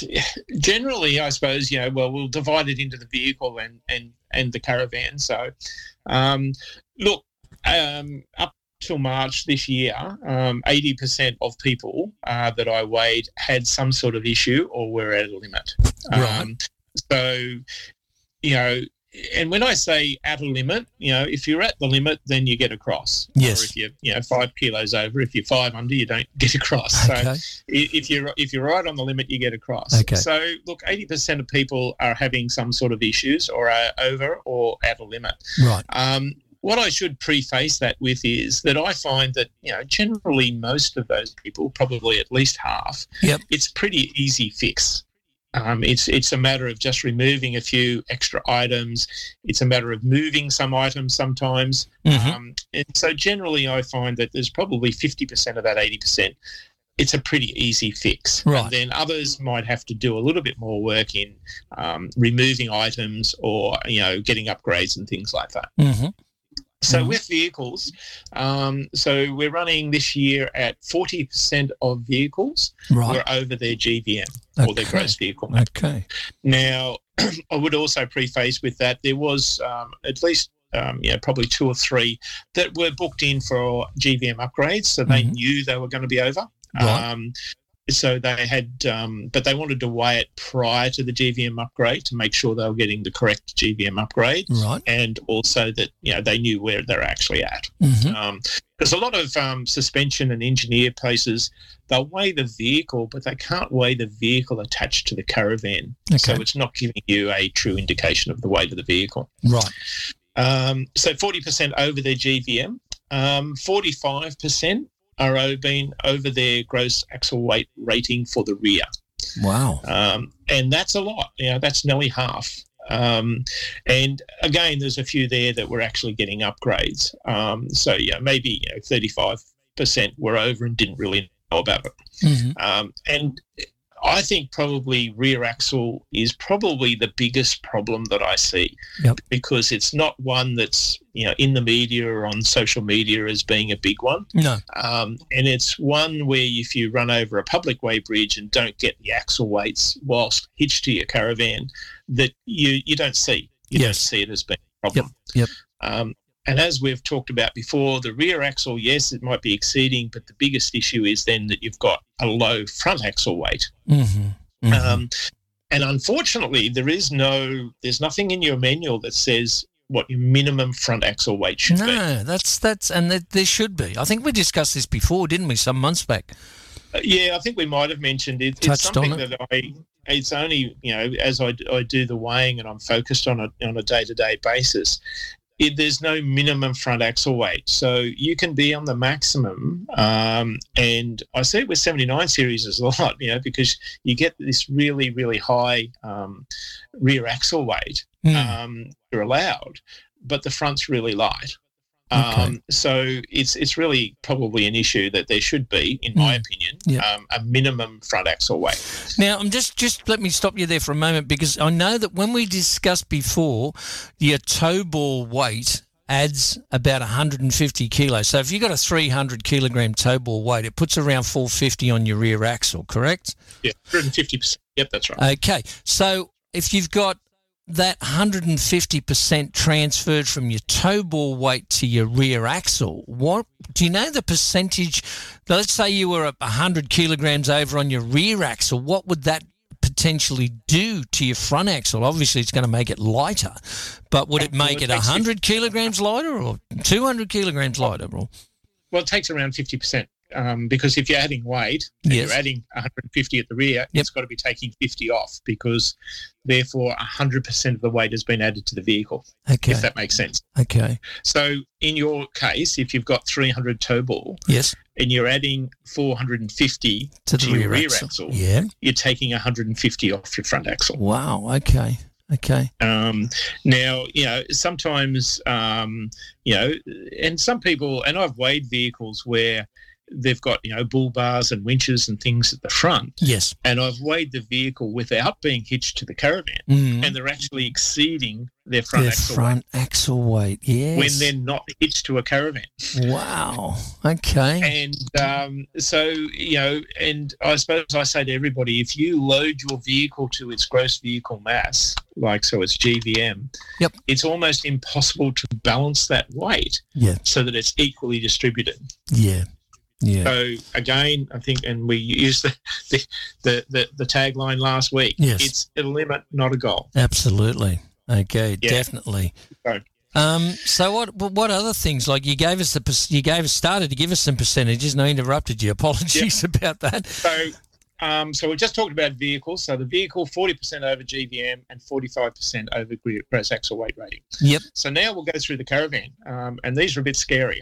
generally, I suppose, you know, well, we'll divide it into the vehicle and, and, and the caravan. So, um, look, um, up till March this year, um, eighty percent of people uh, that I weighed had some sort of issue or were at a limit. Right. Um, so, you know, and when I say at a limit, you know, if you're at the limit, then you get across. Yes. Or if you're, you know, five kilos over, if you're five under, you don't get across. Okay. So i- if you're if you're right on the limit, you get across. Okay. So look, eighty percent of people are having some sort of issues or are over or at a limit. Right. Um, what I should preface that with is that I find that, you know, generally most of those people, probably at least half, Yep. it's pretty easy fix. Um, it's it's a matter of just removing a few extra items. It's a matter of moving some items sometimes. Mhm. Um, and so generally I find that there's probably fifty percent of that eighty percent. It's a pretty easy fix. Right. And then others might have to do a little bit more work in um, removing items or, you know, getting upgrades and things like that. Mm-hmm. So Mhm. with vehicles, um, so we're running this year at forty percent of vehicles Right. were over their G V M or their Okay. gross vehicle mass. Okay. Now, I would also preface with that there was um, at least, um, you know, probably two or three that were booked in for G V M upgrades, so they Mhm. knew they were going to be over. Right. Um, so they had, um, but they wanted to weigh it prior to the G V M upgrade to make sure they were getting the correct G V M upgrade, Right. and also that, you know, they knew where they're actually at. Mm-hmm. Because a lot of um, suspension and engineer places, they'll weigh the vehicle, but they can't weigh the vehicle attached to the caravan. So Okay. it's not giving you a true indication of the weight of the vehicle. Right. Um, so forty percent over their G V M, um, forty-five percent are o- been over their gross axle weight rating for the rear. Wow. Um, and that's a lot. You know, that's nearly half. Um, and again, there's a few there that were actually getting upgrades. Um, so yeah, maybe, you know, thirty-five percent were over and didn't really know about it. Mm-hmm. Um, and I think probably rear axle is probably the biggest problem that I see. Yep. Because it's not one that's, you know, in the media or on social media as being a big one. No. Um, and it's one where if you run over a public way bridge and don't get the axle weights whilst hitched to your caravan, that you, you don't see. You Yes. don't see it as being a problem. Yep. Um, and as we've talked about before, the rear axle, yes, it might be exceeding, but the biggest issue is then that you've got a low front axle weight. Mm-hmm. Mm-hmm. Um, and unfortunately, there is no, there's nothing in your manual that says what your minimum front axle weight should be. No, that's that's and there, there should be. I think we discussed this before, didn't we? Some months back. Uh, yeah, I think we might have mentioned it. It's Touched on something that I. It's only, you know, as I, I do the weighing and I'm focused on it on a day to day basis. It, there's no minimum front axle weight, so you can be on the maximum. Um, and I see it with seventy-nine series as a lot, you know, because you get this really, really high um, rear axle weight. Mm. Um, you're allowed, but the front's really light. Okay. Um, so it's it's really probably an issue that there should be, in my Mm. opinion, Yeah. um, a minimum front axle weight. Now, I'm just just let me stop you there for a moment, because I know that when we discussed before, your toe ball weight adds about one hundred fifty kilos. So if you've got a three hundred kilogram toe ball weight, it puts around four fifty on your rear axle, correct? Yeah, one hundred fifty percent. Yep, that's right. Okay. So if you've got that one hundred fifty percent transferred from your toe ball weight to your rear axle, what do you know the percentage? Let's say you were at one hundred kilograms over on your rear axle, what would that potentially do to your front axle? Obviously, it's going to make it lighter, but would it make it one hundred kilograms lighter or two hundred kilograms lighter? Or? Well, it takes around fifty percent. Um, because if you're adding weight and Yes. you're adding one hundred fifty at the rear, Yep. it's got to be taking fifty off, because therefore one hundred percent of the weight has been added to the vehicle, Okay. if that makes sense. Okay. So in your case, if you've got three hundred toe ball Yes. and you're adding four hundred fifty To the your rear, rear axle. axle, Yeah. you're taking one hundred fifty off your front axle. Wow. Okay. Okay. Um, now, you know, sometimes, um, you know, and some people, and I've weighed vehicles where they've got, you know, bull bars and winches and things at the front, Yes. and I've weighed the vehicle without being hitched to the caravan, Mm. and they're actually exceeding their front Their axle front axle weight. weight Yes. when they're not hitched to a caravan. Wow. Okay. And um, so, you know, and I suppose I say to everybody, if you load your vehicle to its gross vehicle mass, like so it's G V M, Yep. it's almost impossible to balance that weight Yeah. so that it's equally distributed. Yeah. Yeah. So again, I think, and we used the the, the, the, the tagline last week, Yes. it's a limit, not a goal. Absolutely. Okay. Yeah. Definitely. So, Um, so what what other things, like you gave us the per- you gave us started to give us some percentages, and I interrupted you. Apologies about that. so, um, so we just talked about vehicles. So the vehicle, forty percent over G V M and forty-five percent over gr- gross axle weight rating. Yep. So now we'll go through the caravan, um, and these are a bit scarier.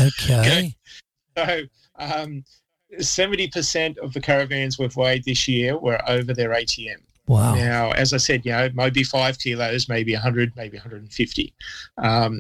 Okay. So um, seventy percent of the caravans we've weighed this year were over their A T M. Wow. Now, as I said, you know, maybe five kilos, maybe one hundred, maybe one hundred fifty. Um,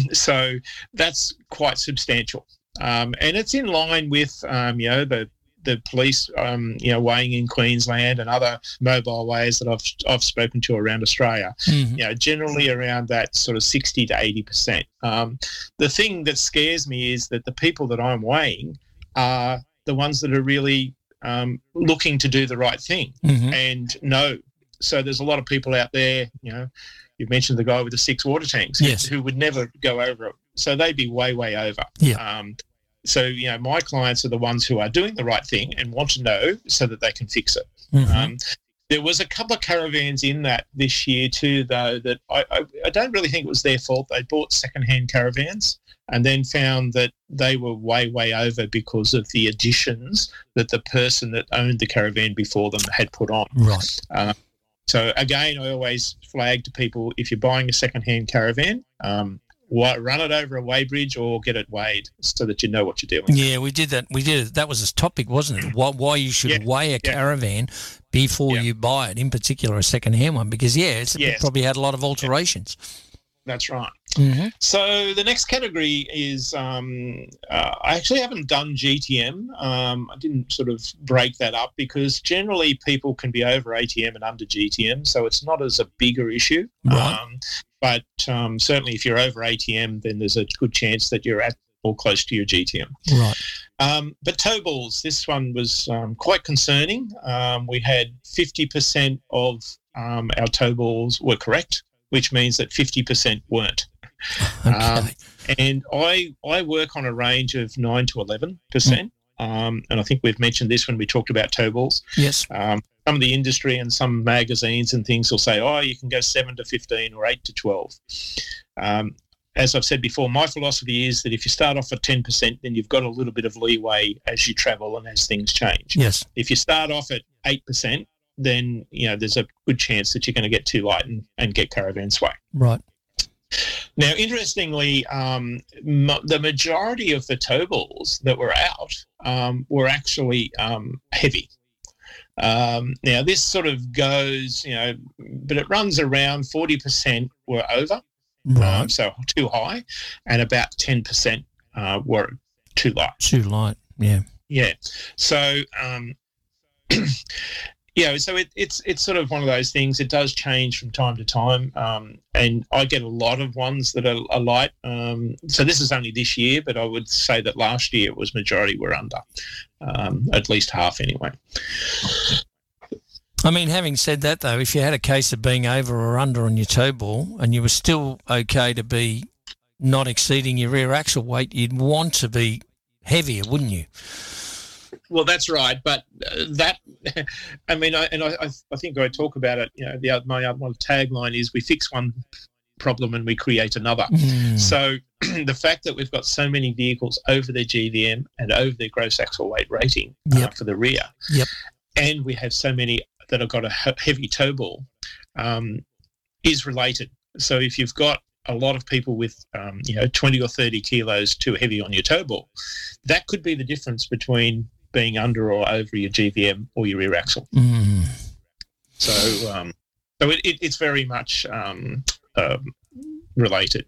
so that's quite substantial. Um, and it's in line with, um, you know, the the police, um, you know, weighing in Queensland and other mobile weighers that I've I've spoken to around Australia. Mhm. You know, generally around that sort of sixty to eighty percent. Um, the thing that scares me is that the people that I'm weighing are the ones that are really um, looking to do the right thing Mhm. and know. So there's a lot of people out there, you know, you've mentioned the guy with the six water tanks, Yes. who would never go over it. So they'd be way, way over. Yeah. Um, so, you know, my clients are the ones who are doing the right thing and want to know so that they can fix it. Mhm. Um, there was a couple of caravans in that this year too, though, that I, I, I don't really think it was their fault. They bought secondhand caravans and then found that they were way, way over because of the additions that the person that owned the caravan before them had put on. Right. Uh, so again, I always flag to people, if you're buying a secondhand caravan, um, wa- run it over a weigh bridge or get it weighed so that you know what you're doing. Yeah, we did that. We did it. That was a topic, wasn't it? Why, why you should Yeah, weigh a yeah. caravan before Yeah. you buy it, in particular a second-hand one, because, yeah, it's, it Yes. probably had a lot of alterations. That's right. Mm-hmm. So the next category is um, uh, I actually haven't done G T M. Um, I didn't sort of break that up because generally people can be over A T M and under G T M, so it's not as a bigger issue. Right. Um, but um, certainly if you're over A T M, then there's a good chance that you're at or close to your G T M. Right. Um, but tow balls, this one was um, quite concerning. Um, we had fifty percent of um, our tow balls were correct, which means that fifty percent weren't. Okay. Um, and I I work on a range of nine to eleven percent. Um, and I think we've mentioned this when we talked about tow balls. Yes. Um, some of the industry and some magazines and things will say, oh, you can go seven to fifteen or eight to twelve. Um, as I've said before, my philosophy is that if you start off at ten percent, then you've got a little bit of leeway as you travel and as things change. Yes. If you start off at eight percent, then, you know, there's a good chance that you're going to get too light and, and get caravan sway. Right. Now, interestingly, um, m- the majority of the tow balls that were out um, were actually um, heavy. Um, now, this sort of goes, you know, but it runs around forty percent were over Right. um, so too high, and about ten percent uh, were too light. Too light, yeah. Yeah. So, um, yeah, so it, it's it's sort of one of those things. It does change from time to time, um, and I get a lot of ones that are, are light. Um, so this is only this year, but I would say that last year it was majority were under, um, at least half anyway. I mean, having said that, though, if you had a case of being over or under on your tow ball and you were still okay to be not exceeding your rear axle weight, you'd want to be heavier, wouldn't you? Well, that's right, but uh, that, I mean, I, and I, I think I talk about it. You know, the other, my other one tagline is: "We fix one problem and we create another." Mm. So, the fact that we've got so many vehicles over their G V M and over their gross axle weight rating Yep. uh, for the rear, Yep. and we have so many that have got a he- heavy tow ball, um, is related. So, if you've got a lot of people with, um, you know, twenty or thirty kilos too heavy on your tow ball, that could be the difference between being under or over your G V M or your rear axle. Mm. So, um, so it, it, it's very much um, um, related.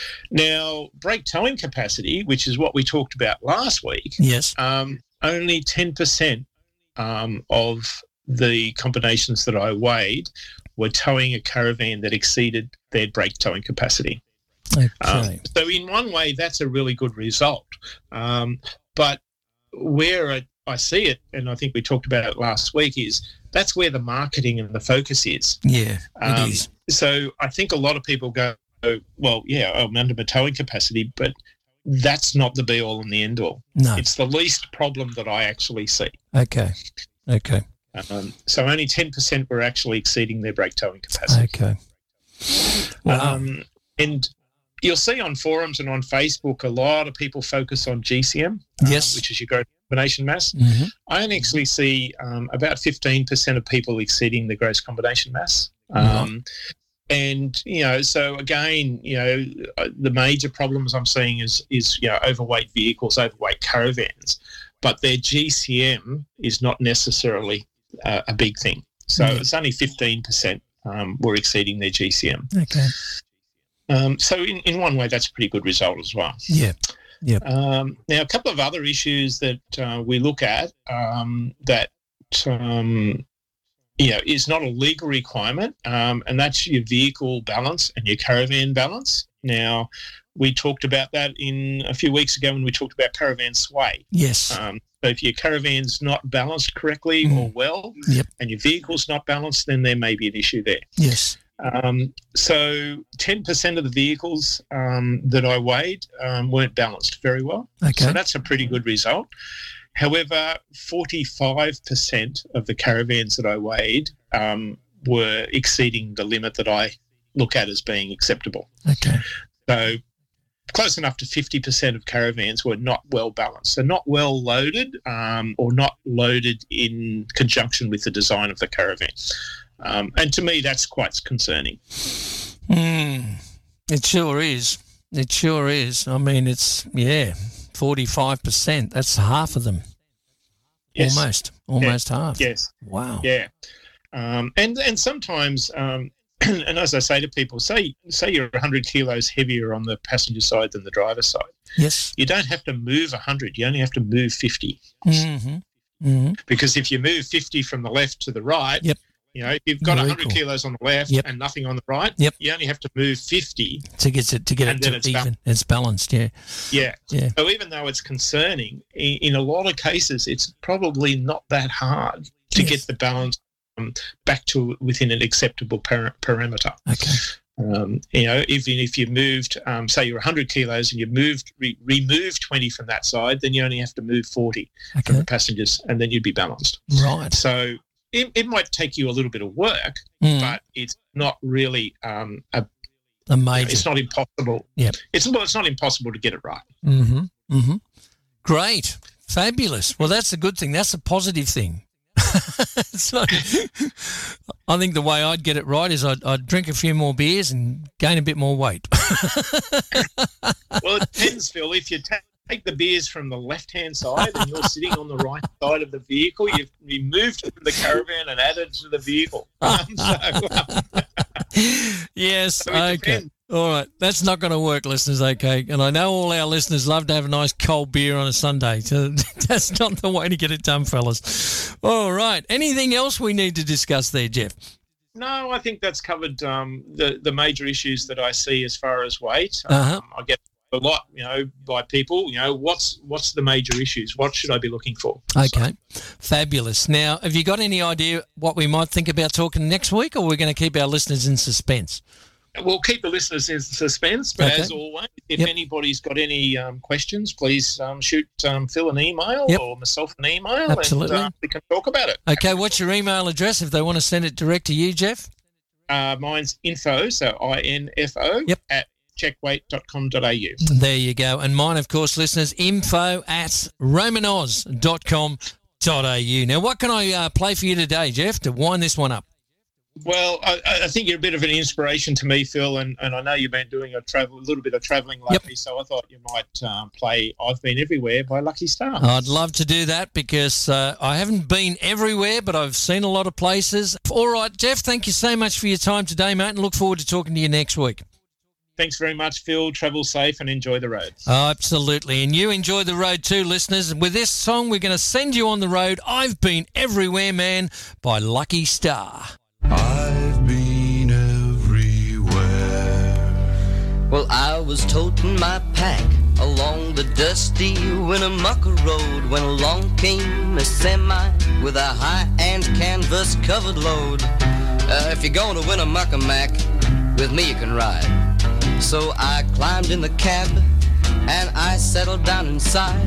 Now, brake towing capacity, which is what we talked about last week, Yes. um, only ten percent um, of the combinations that I weighed were towing a caravan that exceeded their brake towing capacity. Okay. Um, so in one way, that's a really good result. Um, but where I, I see it, and I think we talked about it last week, is that's where the marketing and the focus is. yeah, Um, it is. So I think a lot of people go, well, yeah, I'm under my towing capacity, but that's not the be-all and the end-all. No. It's the least problem that I actually see. Okay. Okay. Um, so only ten percent were actually exceeding their brake towing capacity. Okay. Wow. Um, and you'll see on forums and on Facebook, a lot of people focus on G C M, Yes. um, which is your gross combination mass. hmm I only actually see um, about fifteen percent of people exceeding the gross combination mass. Right. Um, and, you know, so again, you know, uh, the major problems I'm seeing is, is you know, overweight vehicles, overweight caravans, but their G C M is not necessarily uh, a big thing. So Yeah. it's only fifteen percent um, were exceeding their G C M. Okay. Um, so in, in one way, that's a pretty good result as well. Yeah. Yep. Um, now, a couple of other issues that uh, we look at um, that um, you know is not a legal requirement, um, and that's your vehicle balance and your caravan balance. Now, we talked about that in a few weeks ago when we talked about caravan sway. Yes. Um, so if your caravan's not balanced correctly Mm. or well, Yep. and your vehicle's not balanced, then there may be an issue there. Yes. Um, so ten percent of the vehicles um, that I weighed um, weren't balanced very well. Okay. So that's a pretty good result. However, forty-five percent of the caravans that I weighed um, were exceeding the limit that I look at as being acceptable. Okay. So close enough to fifty percent of caravans were not well balanced. So not well loaded um, or not loaded in conjunction with the design of the caravan. Um, and to me, that's quite concerning. Mm, it sure is. It sure is. I mean, it's, yeah, forty-five percent. That's half of them. Yes. Almost. Almost half. Yes. Wow. Yeah. Um, and and sometimes, um, and as I say to people, say say you're one hundred kilos heavier on the passenger side than the driver's side. Yes. You don't have to move one hundred. You only have to move fifty. Mm-hmm. Mm-hmm. Because if you move fifty from the left to the right, Yep. you know, if you've got You're one hundred equal. kilos on the left Yep. and nothing on the right, Yep. you only have to move fifty. To get it to get And it then to it's even. balanced. It's balanced. Yeah. Yeah. Yeah. So even though it's concerning, in, in a lot of cases, it's probably not that hard to Yes. get the balance um, back to within an acceptable par- parameter. Okay. Um, you know, even if you moved, um, say you're one hundred kilos and you moved, re- removed twenty from that side, then you only have to move forty from Okay. the passengers, and then you'd be balanced. Right. So it, it might take you a little bit of work, Mm. but it's not really um, a. A major. It's not impossible. Yep. It's well, it's not impossible to get it right. Mm-hmm. Mm-hmm. Great. Fabulous. Well, that's a good thing. That's a positive thing. It's not, I think the way I'd get it right is I'd, I'd drink a few more beers and gain a bit more weight. Well, it depends, Phil. If you ta- take the beers from the left-hand side and you're sitting on the right side of the vehicle, you've removed it from the caravan and added to the vehicle. Um, so, um, Yes. so it Okay. depends. All right, that's not going to work, listeners, okay? And I know all our listeners love to have a nice cold beer on a Sunday, so that's not the way to get it done, fellas. All right, anything else we need to discuss there, Jeff? No, I think that's covered um, the, the major issues that I see as far as weight. Uh-huh. Um, I get a lot, you know, by people, you know, what's what's the major issues? What should I be looking for? Okay, so. Fabulous. Now, have you got any idea what we might think about talking next week, or are we going to keep our listeners in suspense? We'll keep the listeners in suspense, but okay. as always, if yep. anybody's got any um, questions, please um, shoot um, Phil an email yep. or myself an email, Absolutely. and uh, we can talk about it. Okay, what's your email address if they want to send it direct to you, Jeff? Uh, mine's info, so I N F O, yep. at checkweight dot com dot a u. There you go. And mine, of course, listeners, info at romanoz dot com dot a u. Now, what can I uh, play for you today, Jeff, to wind this one up? Well, I, I think you're a bit of an inspiration to me, Phil, and, and I know you've been doing a travel, a little bit of travelling lately, yep. so I thought you might um, play I've Been Everywhere by Lucky Star. I'd love to do that because uh, I haven't been everywhere, but I've seen a lot of places. All right, Jeff, thank you so much for your time today, mate, and look forward to talking to you next week. Thanks very much, Phil. Travel safe and enjoy the road. Oh, absolutely. And you enjoy the road too, listeners. With this song, we're going to send you on the road. I've Been Everywhere, Man, by Lucky Star. I've been everywhere. Well, I was toting my pack along the dusty Winnemucca Road when along came a semi with a high-end canvas-covered load. Uh, if you're going to Winnemucca, Mac, with me you can ride. So I climbed in the cab and I settled down inside.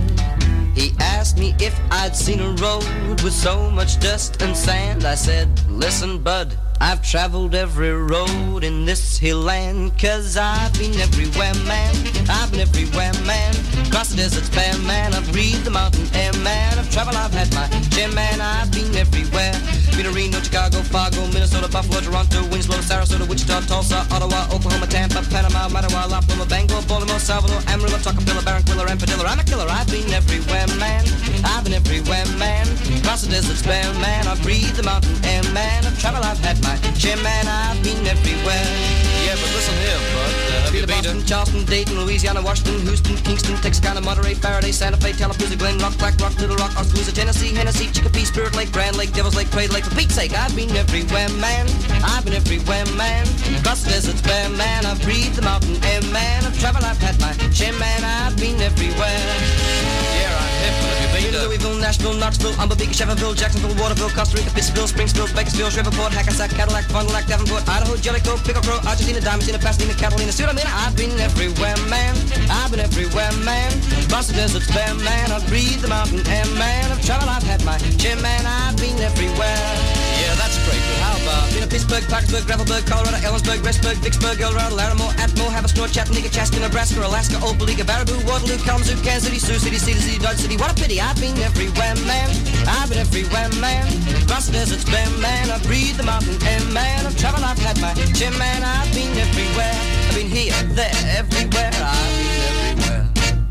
He asked me if I'd seen a road with so much dust and sand. I said, listen, bud, I've traveled every road in this hill land, 'cause I've been everywhere, man. I've been everywhere, man. Across the deserts bare, man. I've breathed the mountain air, man. I've traveled, I've had my share, man. I've been everywhere. Been to Reno, Chicago, Fargo, Minnesota, Buffalo, Toronto, Winslow, Sarasota, Wichita, Tulsa, Ottawa, Oklahoma, Tampa, Panama, Mattawa, La Palma, Bangor, Baltimore, Salvador, Amarillo, Tocopilla, Barranquilla, and Padilla. I'm a killer. I've been everywhere, man. I've been everywhere, man. Across the deserts bare, man. I've breathed the mountain air, man. I've traveled, I've had my share, man. I've been everywhere. Yeah, but listen here, bud. Uh, have you been to Boston, Charleston, Dayton, Louisiana, Washington, Houston, Kingston, Texarkana, Monterey, Faraday, Santa Fe, Tallapooza, Glen Rock, Black Rock, Little Rock, Oskaloosa, Tennessee, Hennessy, Chicopee, Spirit Lake, Grand Lake, Devil's Lake, Crater Lake. For Pete's sake, I've been everywhere, man. I've been everywhere, man. Across the deserts bare, man. I've breathed the mountain air, man. I've traveled, I've had my share, man. I've been everywhere. Yeah, I'm hip, but have you been to Louisville, Nashville, Knoxville, Umberbeek, Chevrolet, Jacksonville, Waterville, Costa Rica, Pittsfield, Springfield, Bakersfield, Shreveport, Hackensack, Cadillac, Fond du Lac, Davenport, Idaho, Jellicoe, Pickle Crow, Argentina, Diamantina, Pasadena, Catalina, Suramina. I've been everywhere, man. I've been everywhere, man. Across the deserts bare, man. I've breathed the mountain air, man. I've traveled, I've had my share, man. I've been everywhere. Yeah, that's great, but how about been to Pittsburgh, Parkersburg, Gravelburg, Colorado, Ellensburg, Rexburg, Vicksburg, El Dorado, Larimore, Atmore, Haverstraw, Chattanooga, Chaska, Nebraska, Alaska, Opelika, Baraboo, Waterloo, Kalamazoo, Kansas City, Sioux City, Cedar City, Dodge City. What a pity, I've been everywhere, man. I've been everywhere, man. Across the deserts bare, man. I've breathed the mountain air, man. I've traveled, I've had my share, man. I've been everywhere. I've been here, there, everywhere. I've been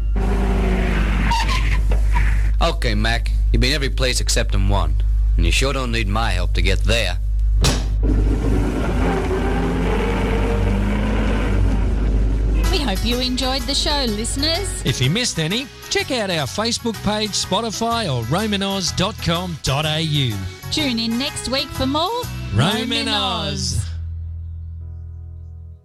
everywhere. Okay, Mac, you've been every place except in one. And you sure don't need my help to get there. We hope you enjoyed the show, listeners. If you missed any, check out our Facebook page, Spotify or romanoz dot com dot a u. Tune in next week for more Roman Oz.